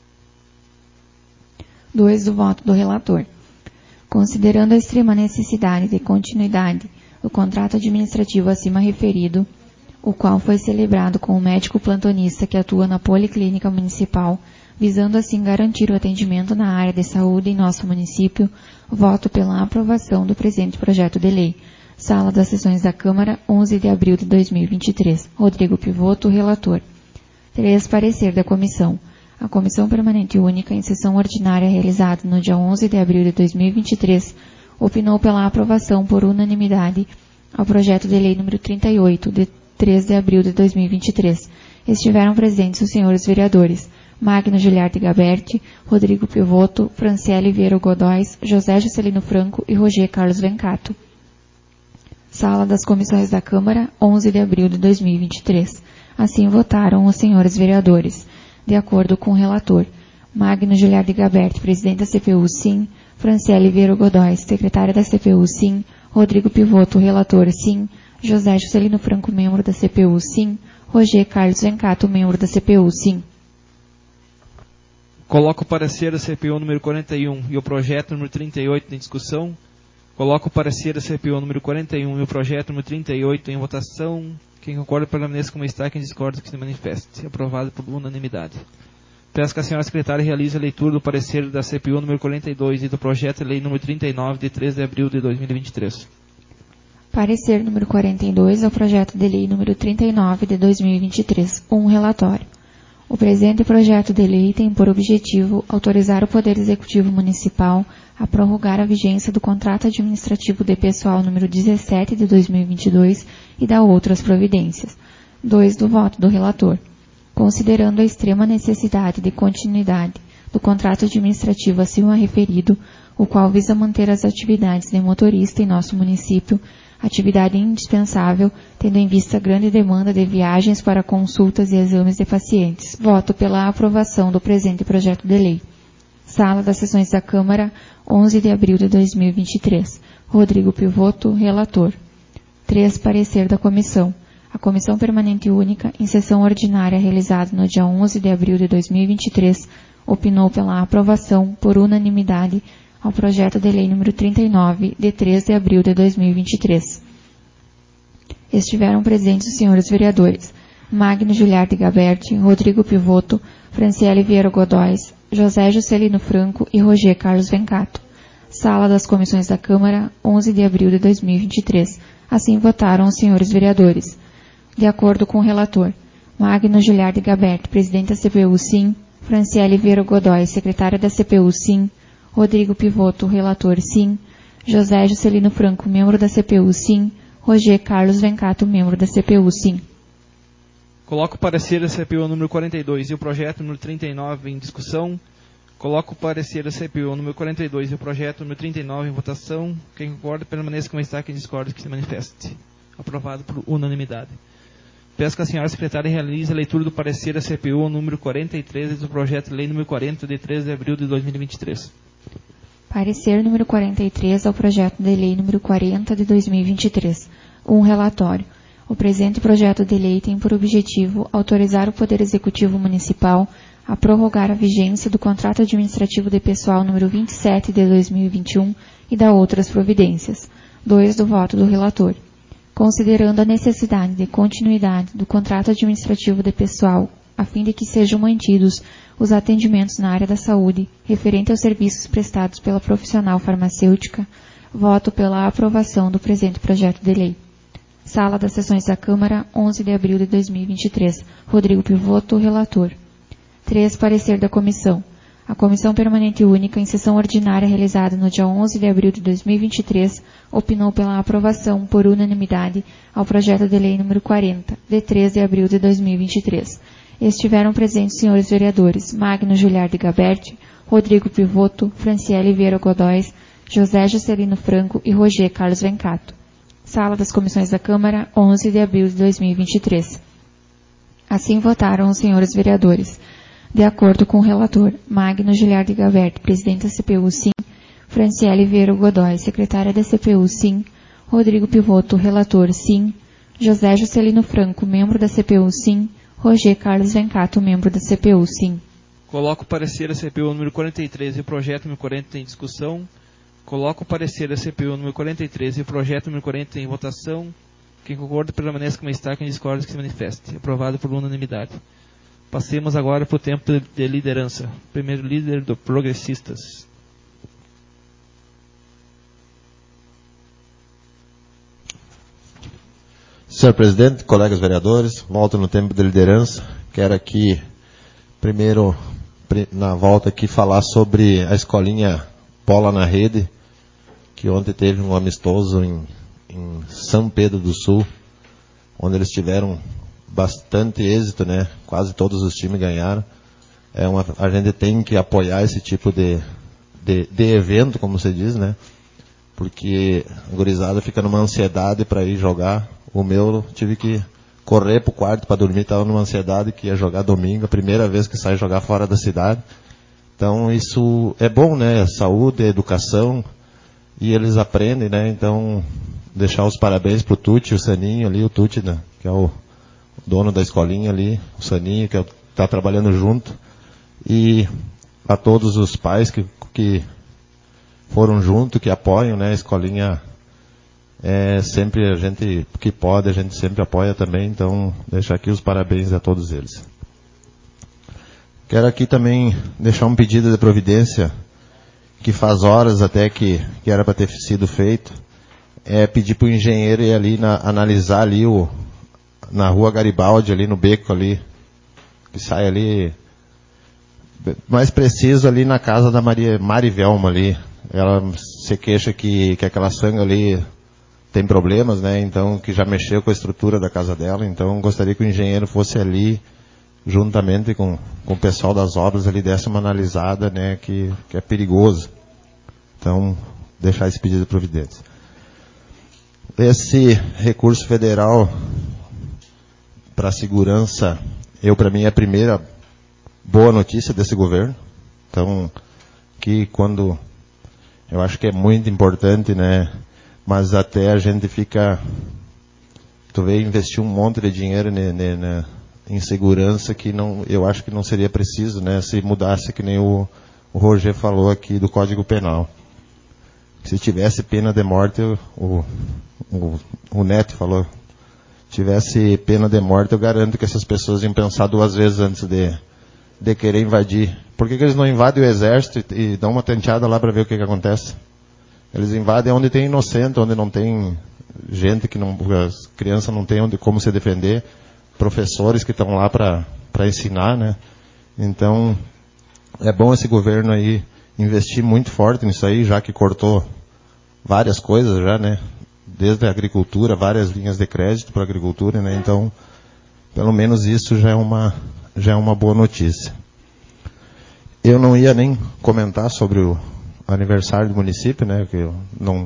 2 do voto do relator. Considerando a extrema necessidade de continuidade do contrato administrativo acima referido, o qual foi celebrado com o médico plantonista que atua na Policlínica Municipal, visando assim garantir o atendimento na área de saúde em nosso município, voto pela aprovação do presente projeto de lei. Sala das Sessões da Câmara, 11 de abril de 2023. Rodrigo Pivoto, relator. 3. Parecer da Comissão. A Comissão Permanente Única, em sessão ordinária realizada no dia 11 de abril de 2023, opinou pela aprovação por unanimidade ao projeto de lei número 38, de 3 de abril de 2023. Estiveram presentes os senhores vereadores Magno Giliardi Gaberti, Rodrigo Pivoto, Franciele Vieira Godóis, José Juscelino Franco e Roger Carlos Vencato. Sala das Comissões da Câmara, 11 de abril de 2023. Assim votaram os senhores vereadores. De acordo com o relator, Magno Giliardi Gaberti, presidente da CPU, sim. Franciele Vieira Godóis, secretária da CPU, sim. Rodrigo Pivoto, relator, sim. José Juscelino Franco, membro da CPU, sim. Roger Carlos Vencato, membro da CPU, sim. Coloco o parecer da CPU número 41 e o projeto número 38 em discussão. Coloco o parecer da CPU número 41 e o projeto número 38 em votação. Quem concorda permaneça como está, quem discorda que se manifeste. Aprovado por unanimidade. Peço que a senhora secretária realize a leitura do parecer da CPU número 42 e do projeto de lei número 39 de 3 de abril de 2023. Parecer número 42 ao projeto de lei número 39 de 2023. Relatório. O presente projeto de lei tem por objetivo autorizar o Poder Executivo Municipal a prorrogar a vigência do contrato administrativo de pessoal número 17 de 2022 e da outras providências. 2 do voto do relator. Considerando a extrema necessidade de continuidade do contrato administrativo acima referido, o qual visa manter as atividades de motorista em nosso município, atividade indispensável, tendo em vista a grande demanda de viagens para consultas e exames de pacientes. Voto pela aprovação do presente projeto de lei. Sala das Sessões da Câmara, 11 de abril de 2023. Rodrigo Pivoto, relator. 3. Parecer da Comissão. A Comissão Permanente Única, em sessão ordinária realizada no dia 11 de abril de 2023, opinou pela aprovação, por unanimidade, ao projeto de lei número 39, de 3 de abril de 2023. Estiveram presentes os senhores vereadores Magno Giliardi Gaberti, Rodrigo Pivoto, Franciele Vieira Godóis, José Juscelino Franco e Roger Carlos Vencato. Sala das Comissões da Câmara, 11 de abril de 2023. Assim votaram os senhores vereadores. De acordo com o relator, Magno Giliardi Gaberti, presidente da CPU, sim. Franciele Vieira Godóis, secretária da CPU, sim. Rodrigo Pivoto, relator, sim. José Juscelino Franco, membro da CPU, sim. Roger Carlos Vencato, membro da CPU, sim. Coloco o parecer da CPU número 42 e o projeto número 39 em discussão. Coloco o parecer da CPU número 42 e o projeto número 39 em votação. Quem concorda, permaneça como está. Quem discorda, que se manifeste. Aprovado por unanimidade. Peço que a senhora secretária realize a leitura do parecer da CPU número 43 e do projeto de lei número 40 de 3 de abril de 2023. Parecer número 43 ao projeto de lei número 40 de 2023. Relatório. O presente projeto de lei tem por objetivo autorizar o Poder Executivo Municipal a prorrogar a vigência do contrato administrativo de pessoal número 27 de 2021 e da outras providências. 2 do voto do relator. Considerando a necessidade de continuidade do contrato administrativo de pessoal, a fim de que sejam mantidos os atendimentos na área da saúde, referente aos serviços prestados pela profissional farmacêutica, voto pela aprovação do presente projeto de lei. Sala das Sessões da Câmara, 11 de abril de 2023. Rodrigo Pivoto, relator. 3. Parecer da Comissão. A Comissão Permanente Única, em sessão ordinária realizada no dia 11 de abril de 2023, opinou pela aprovação, por unanimidade, ao projeto de lei número 40, de 3 de abril de 2023. Estiveram presentes os senhores vereadores Magno Giliardi Gaberti, Rodrigo Pivoto, Franciele Vieira Godóis, José Juscelino Franco e Roger Carlos Vencato. Sala das Comissões da Câmara, 11 de abril de 2023. Assim votaram os senhores vereadores. De acordo com o relator, Magno Giliardi Gaberti, presidente da CPU, sim. Franciele Vieira Godóis, secretária da CPU, sim. Rodrigo Pivoto, relator, sim. José Juscelino Franco, membro da CPU, sim. Roger Carlos Vencato, membro da CPU, sim. Coloco o parecer da CPU número 43 e o projeto número 40 em discussão. Coloco o parecer da CPU número 43 e o projeto número 40 em votação. Quem concorda permaneça como está, quem discorda que se manifeste. Aprovado por unanimidade. Passemos agora para o tempo de liderança. Primeiro líder do Progressistas. Senhor presidente, colegas vereadores, volto no tempo de liderança. Quero aqui, primeiro, na volta aqui, falar sobre a escolinha Bola na Rede, que ontem teve um amistoso em São Pedro do Sul, onde eles tiveram bastante êxito, né? Quase todos os times ganharam. A gente tem que apoiar esse tipo de evento, como se diz, né? Porque a gurizada fica numa ansiedade para ir jogar. O meu, tive que correr pro quarto para dormir, estava numa ansiedade que ia jogar domingo, a primeira vez que sai jogar fora da cidade. Então isso é bom, né? Saúde, educação, e eles aprendem, né? Então, deixar os parabéns pro Tuti, o Saninho ali, o Tuti, né? Que é o dono da escolinha ali, o Saninho, que está trabalhando junto, e a todos os pais que foram junto, que apoiam, né? A escolinha sempre a gente que pode, a gente sempre apoia também, então deixar aqui os parabéns a todos eles. Quero aqui também deixar um pedido de providência, que faz horas até que era para ter sido feito, pedir para o engenheiro ir ali analisar ali na rua Garibaldi, ali no beco ali, que sai ali, mais preciso ali na casa da Marivelma ali. Ela se queixa que aquela sanga ali tem problemas, né? Então, que já mexeu com a estrutura da casa dela. Então, gostaria que o engenheiro fosse ali, juntamente com o pessoal das obras ali, desse uma analisada, né? Que é perigoso. Então, deixar esse pedido de providência. Esse recurso federal para a segurança, para mim, é a primeira boa notícia desse governo. Então, que quando eu acho que é muito importante, né? Mas até a gente fica, tu vê, investir um monte de dinheiro em segurança que eu acho que não seria preciso, né? Se mudasse, que nem o Roger falou aqui do Código Penal. Se tivesse pena de morte, o Neto falou, tivesse pena de morte, eu garanto que essas pessoas iam pensar duas vezes antes de querer invadir. Por que eles não invadem o exército e dão uma tenteada lá para ver o que acontece? Eles invadem onde tem inocente, onde não tem gente, as crianças não têm como se defender, professores que estão lá para ensinar, né? Então, é bom esse governo aí investir muito forte nisso aí, já que cortou várias coisas já, né? Desde a agricultura, várias linhas de crédito para a agricultura, né? Então, pelo menos isso já é uma boa notícia. Eu não ia nem comentar sobre o aniversário do município, né? Que eu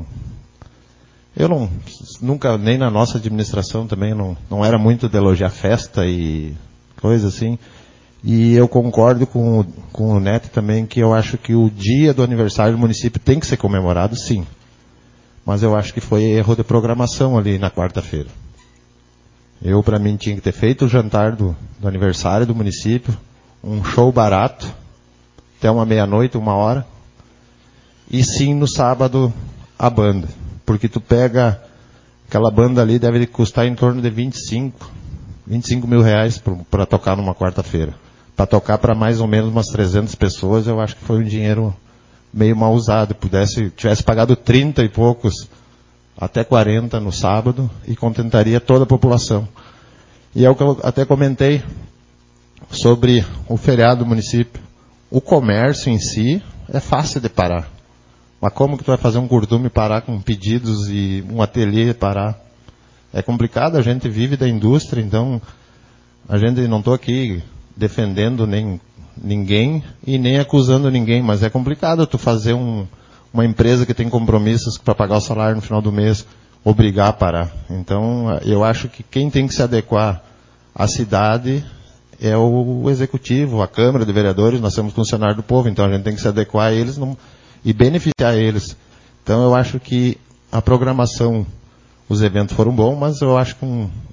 nunca, nem na nossa administração também, não era muito de elogiar festa e coisa assim. E eu concordo com o Neto também, que eu acho que o dia do aniversário do município tem que ser comemorado, sim. Mas eu acho que foi erro de programação ali na quarta-feira. Para mim, tinha que ter feito o jantar do aniversário do município, um show barato, até uma meia-noite, 1h, e sim, no sábado, a banda. Porque tu pega, aquela banda ali deve custar em torno de 25 mil reais para tocar numa quarta-feira. Para tocar para mais ou menos umas 300 pessoas, eu acho que foi um dinheiro meio mal usado. Tivesse pagado 30 e poucos, até 40 no sábado, e contentaria toda a população. E é o que eu até comentei sobre o feriado do município. O comércio em si é fácil de parar. Mas como que tu vai fazer um curtume parar com pedidos e um ateliê parar? É complicado, a gente vive da indústria, então a gente não estou aqui defendendo ninguém e nem acusando ninguém, mas é complicado tu fazer uma empresa que tem compromissos para pagar o salário no final do mês, obrigar a parar. Então, eu acho que quem tem que se adequar à cidade é o executivo, a Câmara de Vereadores. Nós somos funcionários do povo, então a gente tem que se adequar a eles e beneficiar eles. Então, eu acho que a programação, os eventos foram bons, mas eu acho que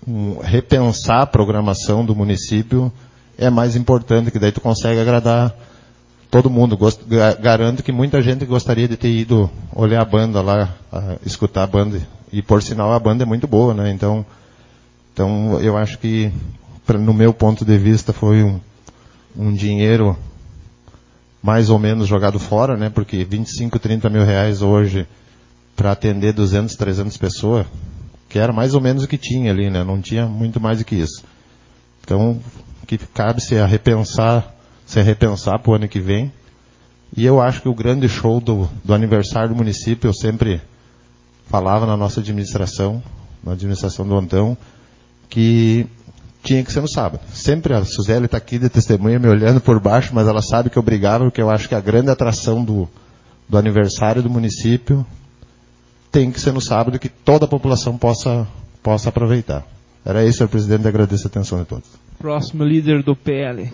repensar a programação do município é mais importante, que daí tu consegue agradar todo mundo. Garanto que muita gente gostaria de ter ido olhar a banda lá, escutar a banda. E, por sinal, a banda é muito boa, né? Então eu acho que, no meu ponto de vista, foi um dinheiro mais ou menos jogado fora, né? Porque 25, 30 mil reais hoje para atender 200, 300 pessoas, que era mais ou menos o que tinha ali, né? Não tinha muito mais do que isso. Então, que cabe se repensar para o ano que vem. E eu acho que o grande show do aniversário do município, eu sempre falava na nossa administração, na administração do Antão, que tinha que ser no sábado. Sempre a Suzeli está aqui de testemunha, me olhando por baixo, mas ela sabe que eu brigava, porque eu acho que a grande atração do aniversário do município tem que ser no sábado, que toda a população possa aproveitar. Era isso, senhor presidente, e agradeço a atenção de todos. Próximo líder do PL.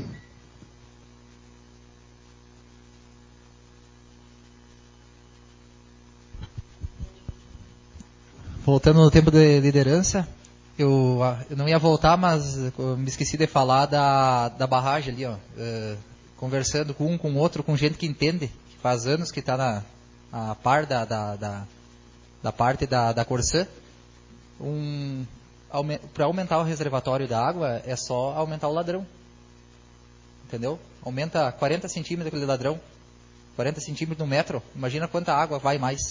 Voltando no tempo de liderança, eu não ia voltar, mas eu me esqueci de falar da barragem ali, ó. Conversando com um, com o outro, com gente que entende, que faz anos que está a par da parte da Corsã. Para aumentar o reservatório da água, é só aumentar o ladrão. Entendeu? Aumenta 40 centímetros aquele ladrão. 40 centímetros no metro. Imagina quanta água vai mais.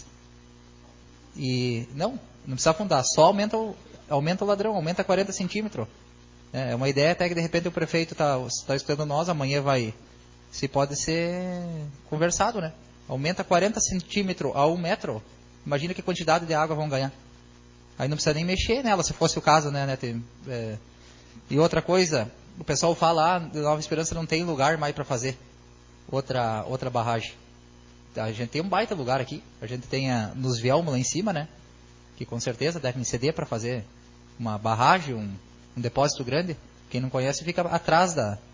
E não precisa afundar. Só aumenta o ladrão. Aumenta 40 centímetros. É uma ideia até que de repente o prefeito está escutando nós. Amanhã se pode ser conversado, né? Aumenta 40 centímetros a 1 metro. Imagina que quantidade de água vão ganhar. Aí não precisa nem mexer nela, se fosse o caso, né? E outra coisa, o pessoal fala, de Nova Esperança não tem lugar mais para fazer outra barragem. A gente tem um baita lugar aqui. A gente tem nos Vielmo lá em cima, né? Que com certeza devem ceder para fazer uma barragem, um depósito grande. Quem não conhece fica atrás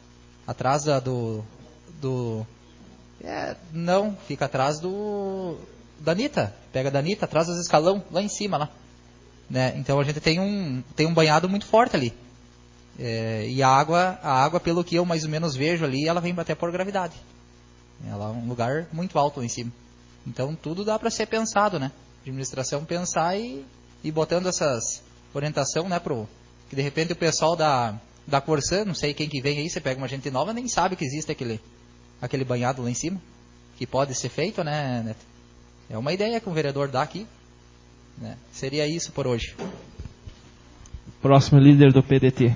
fica atrás da Anitta. Pega da Anitta, atrás dos escalão, lá em cima, lá. Né? Então a gente tem um banhado muito forte ali. E a água, pelo que eu mais ou menos vejo ali, ela vem até por gravidade. Ela é um lugar muito alto lá em cima. Então tudo dá para ser pensado, né? A administração pensar e botando essas orientação, né? Que de repente o pessoal da Corsã, não sei quem que vem aí, você pega uma gente nova, nem sabe que existe aquele banhado lá em cima, que pode ser feito, né, Neto? É uma ideia que o vereador dá aqui, né? Seria isso por hoje. Próximo líder do PDT.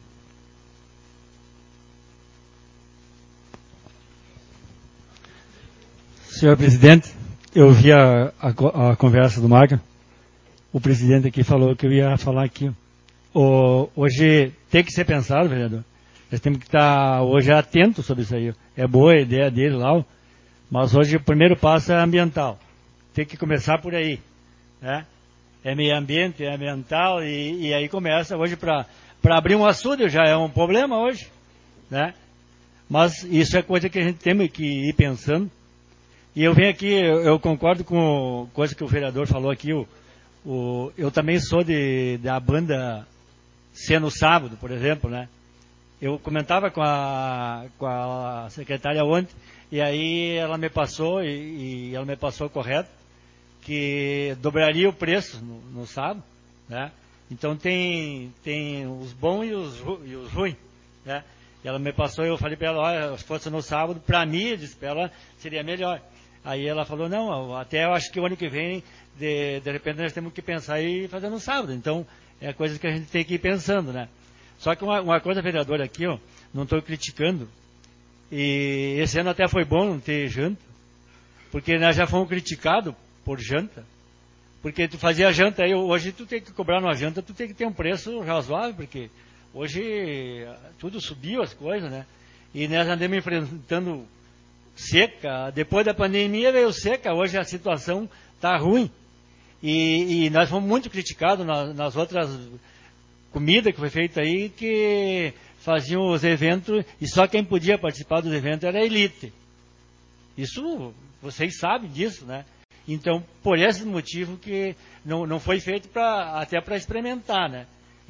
Senhor presidente, eu vi a conversa do Marco. O presidente aqui falou que eu ia falar aqui. Hoje tem que ser pensado, vereador. Nós temos que estar hoje atentos sobre isso aí. É boa a ideia dele lá, mas hoje o primeiro passo é ambiental. Tem que começar por aí, né? É meio ambiente, é ambiental, e aí começa hoje para abrir um açude já é um problema hoje, né? Mas isso é coisa que a gente tem que ir pensando. E eu venho aqui, eu concordo com coisa que o vereador falou aqui. Eu também sou da banda ser no sábado, por exemplo, né? Eu comentava com a secretária ontem, e aí ela me passou, e ela me passou correto, que dobraria o preço no sábado, né? Então tem os bons e os ruins, né? E ela me passou, e eu falei para ela, olha, se fosse no sábado, para mim, eu disse para ela, seria melhor. Aí ela falou, não, até eu acho que o ano que vem, de repente nós temos que pensar em fazer no sábado. Então, é coisa que a gente tem que ir pensando, né? Só que uma coisa, vereador, aqui, ó, não estou criticando, e esse ano até foi bom não ter janta, porque nós já fomos criticados por janta, porque tu fazia janta aí, hoje tu tem que cobrar numa janta, tu tem que ter um preço razoável, porque hoje tudo subiu as coisas, né? E nós andamos enfrentando seca, depois da pandemia veio seca, hoje a situação está ruim. E nós fomos muito criticados nas outras comidas que foi feita aí, que faziam os eventos, e só quem podia participar dos eventos era a elite. Isso, vocês sabem disso, né? Então, por esse motivo que não foi feito até para experimentar, né?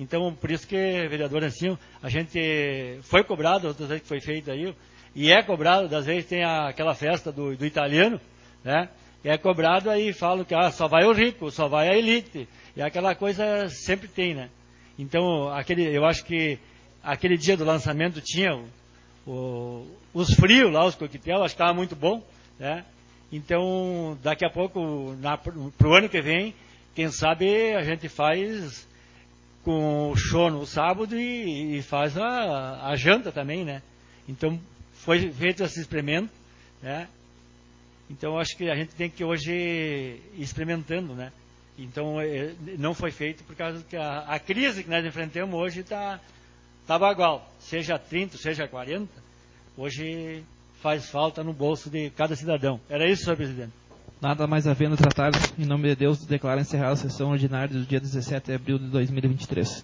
Então, por isso que, vereador Ancinho, a gente foi cobrado, outras vezes que foi feito aí, e é cobrado, das vezes tem aquela festa do italiano, né? E é cobrado, aí falam que só vai o rico, só vai a elite. E aquela coisa sempre tem, né? Então, eu acho que aquele dia do lançamento tinha os frios lá, os coquetéis, acho que estava muito bom, né? Então, daqui a pouco, para o ano que vem, quem sabe a gente faz com o show no sábado e faz a janta também, né? Então, foi feito esse experimento, né? Então, acho que a gente tem que hoje ir experimentando, né? Então, não foi feito por causa que a crise que nós enfrentamos hoje está bagual. Seja 30, seja 40, hoje faz falta no bolso de cada cidadão. Era isso, senhor presidente. Nada mais havendo tratado, em nome de Deus, declaro encerrada a sessão ordinária do dia 17 de abril de 2023.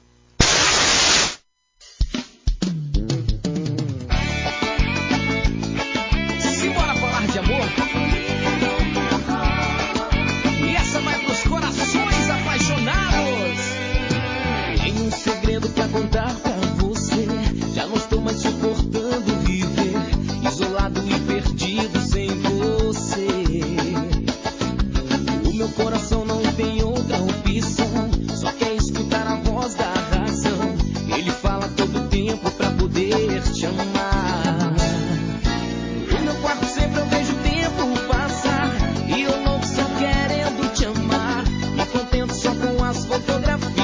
Simbora falar de amor? E essa vai pros corações apaixonados. Tenho um segredo pra contar pra você. Já não estou mais suportando viver isolado e perdido sem você. O meu coração não tem outra opção, só quer escutar a voz da razão. Ele fala todo tempo pra poder te amar. No meu quarto sempre eu vejo o tempo passar e eu louco só querendo te amar. Me contento só com as fotografias.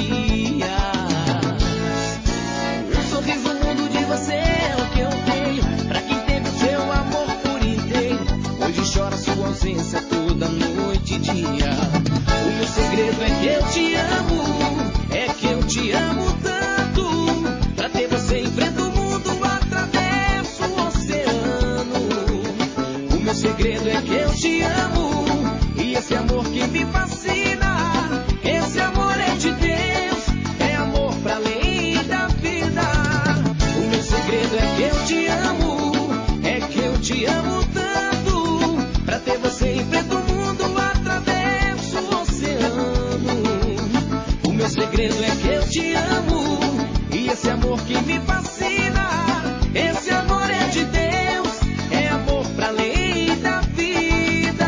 Um sorriso mudo de você é o que eu tenho pra quem teve o seu amor por inteiro. Hoje chora sua ausência toda noite e dia. O meu segredo é que eu te amo, é que eu te amo tanto. Pra ter você enfrento o mundo, atravesso o oceano. O meu segredo é que eu te amo, e esse amor que me fascina. Esse amor é de Deus, é amor pra além da vida. O meu segredo é que eu te amo, é que eu te amo tanto. Pra ter você enfrento o mundo, atravesso o oceano. O meu segredo é que eu te amo, e esse amor que me fascina. Esse amor é de Deus, é amor pra além da vida.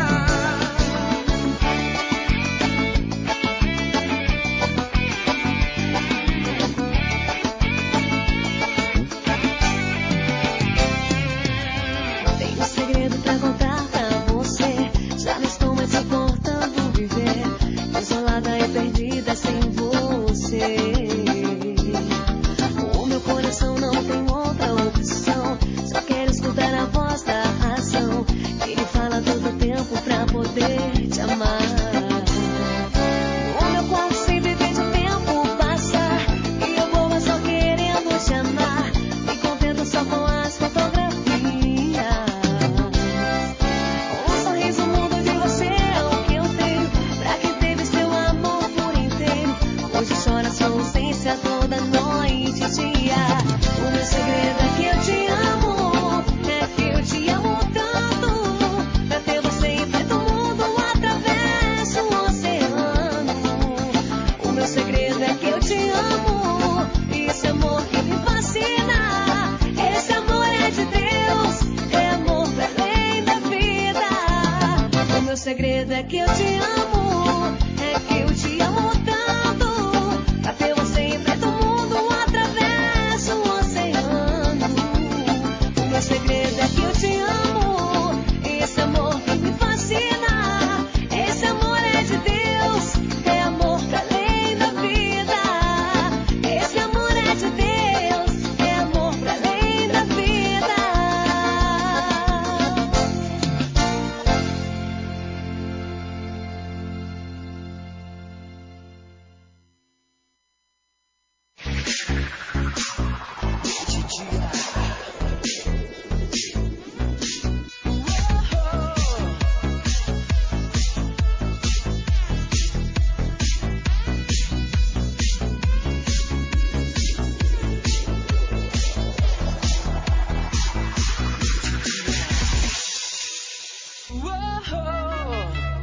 Tenho um segredo pra contar pra você. Já não estou mais suportando viver isolada e perdida sem você. O meu coração não tem outra opção, só quero escutar a voz da razão. Ele fala todo tempo pra poder te amar. O meu corpo sempre vejo o tempo passar e eu vou só querendo te amar. Me contento só com as fotografias. Um sorriso mudo de você é o que eu tenho pra quem teve seu amor por inteiro. Hoje chora sua ausência toda noite e dia. O meu segredo é que eu te amo, é que eu te amo tanto. Pra ter você enfrento o mundo, atravesso o oceano. O meu segredo é que eu te amo, e esse amor que me fascina. Esse amor é de Deus, é amor pra além da vida. O meu segredo é que eu te amo.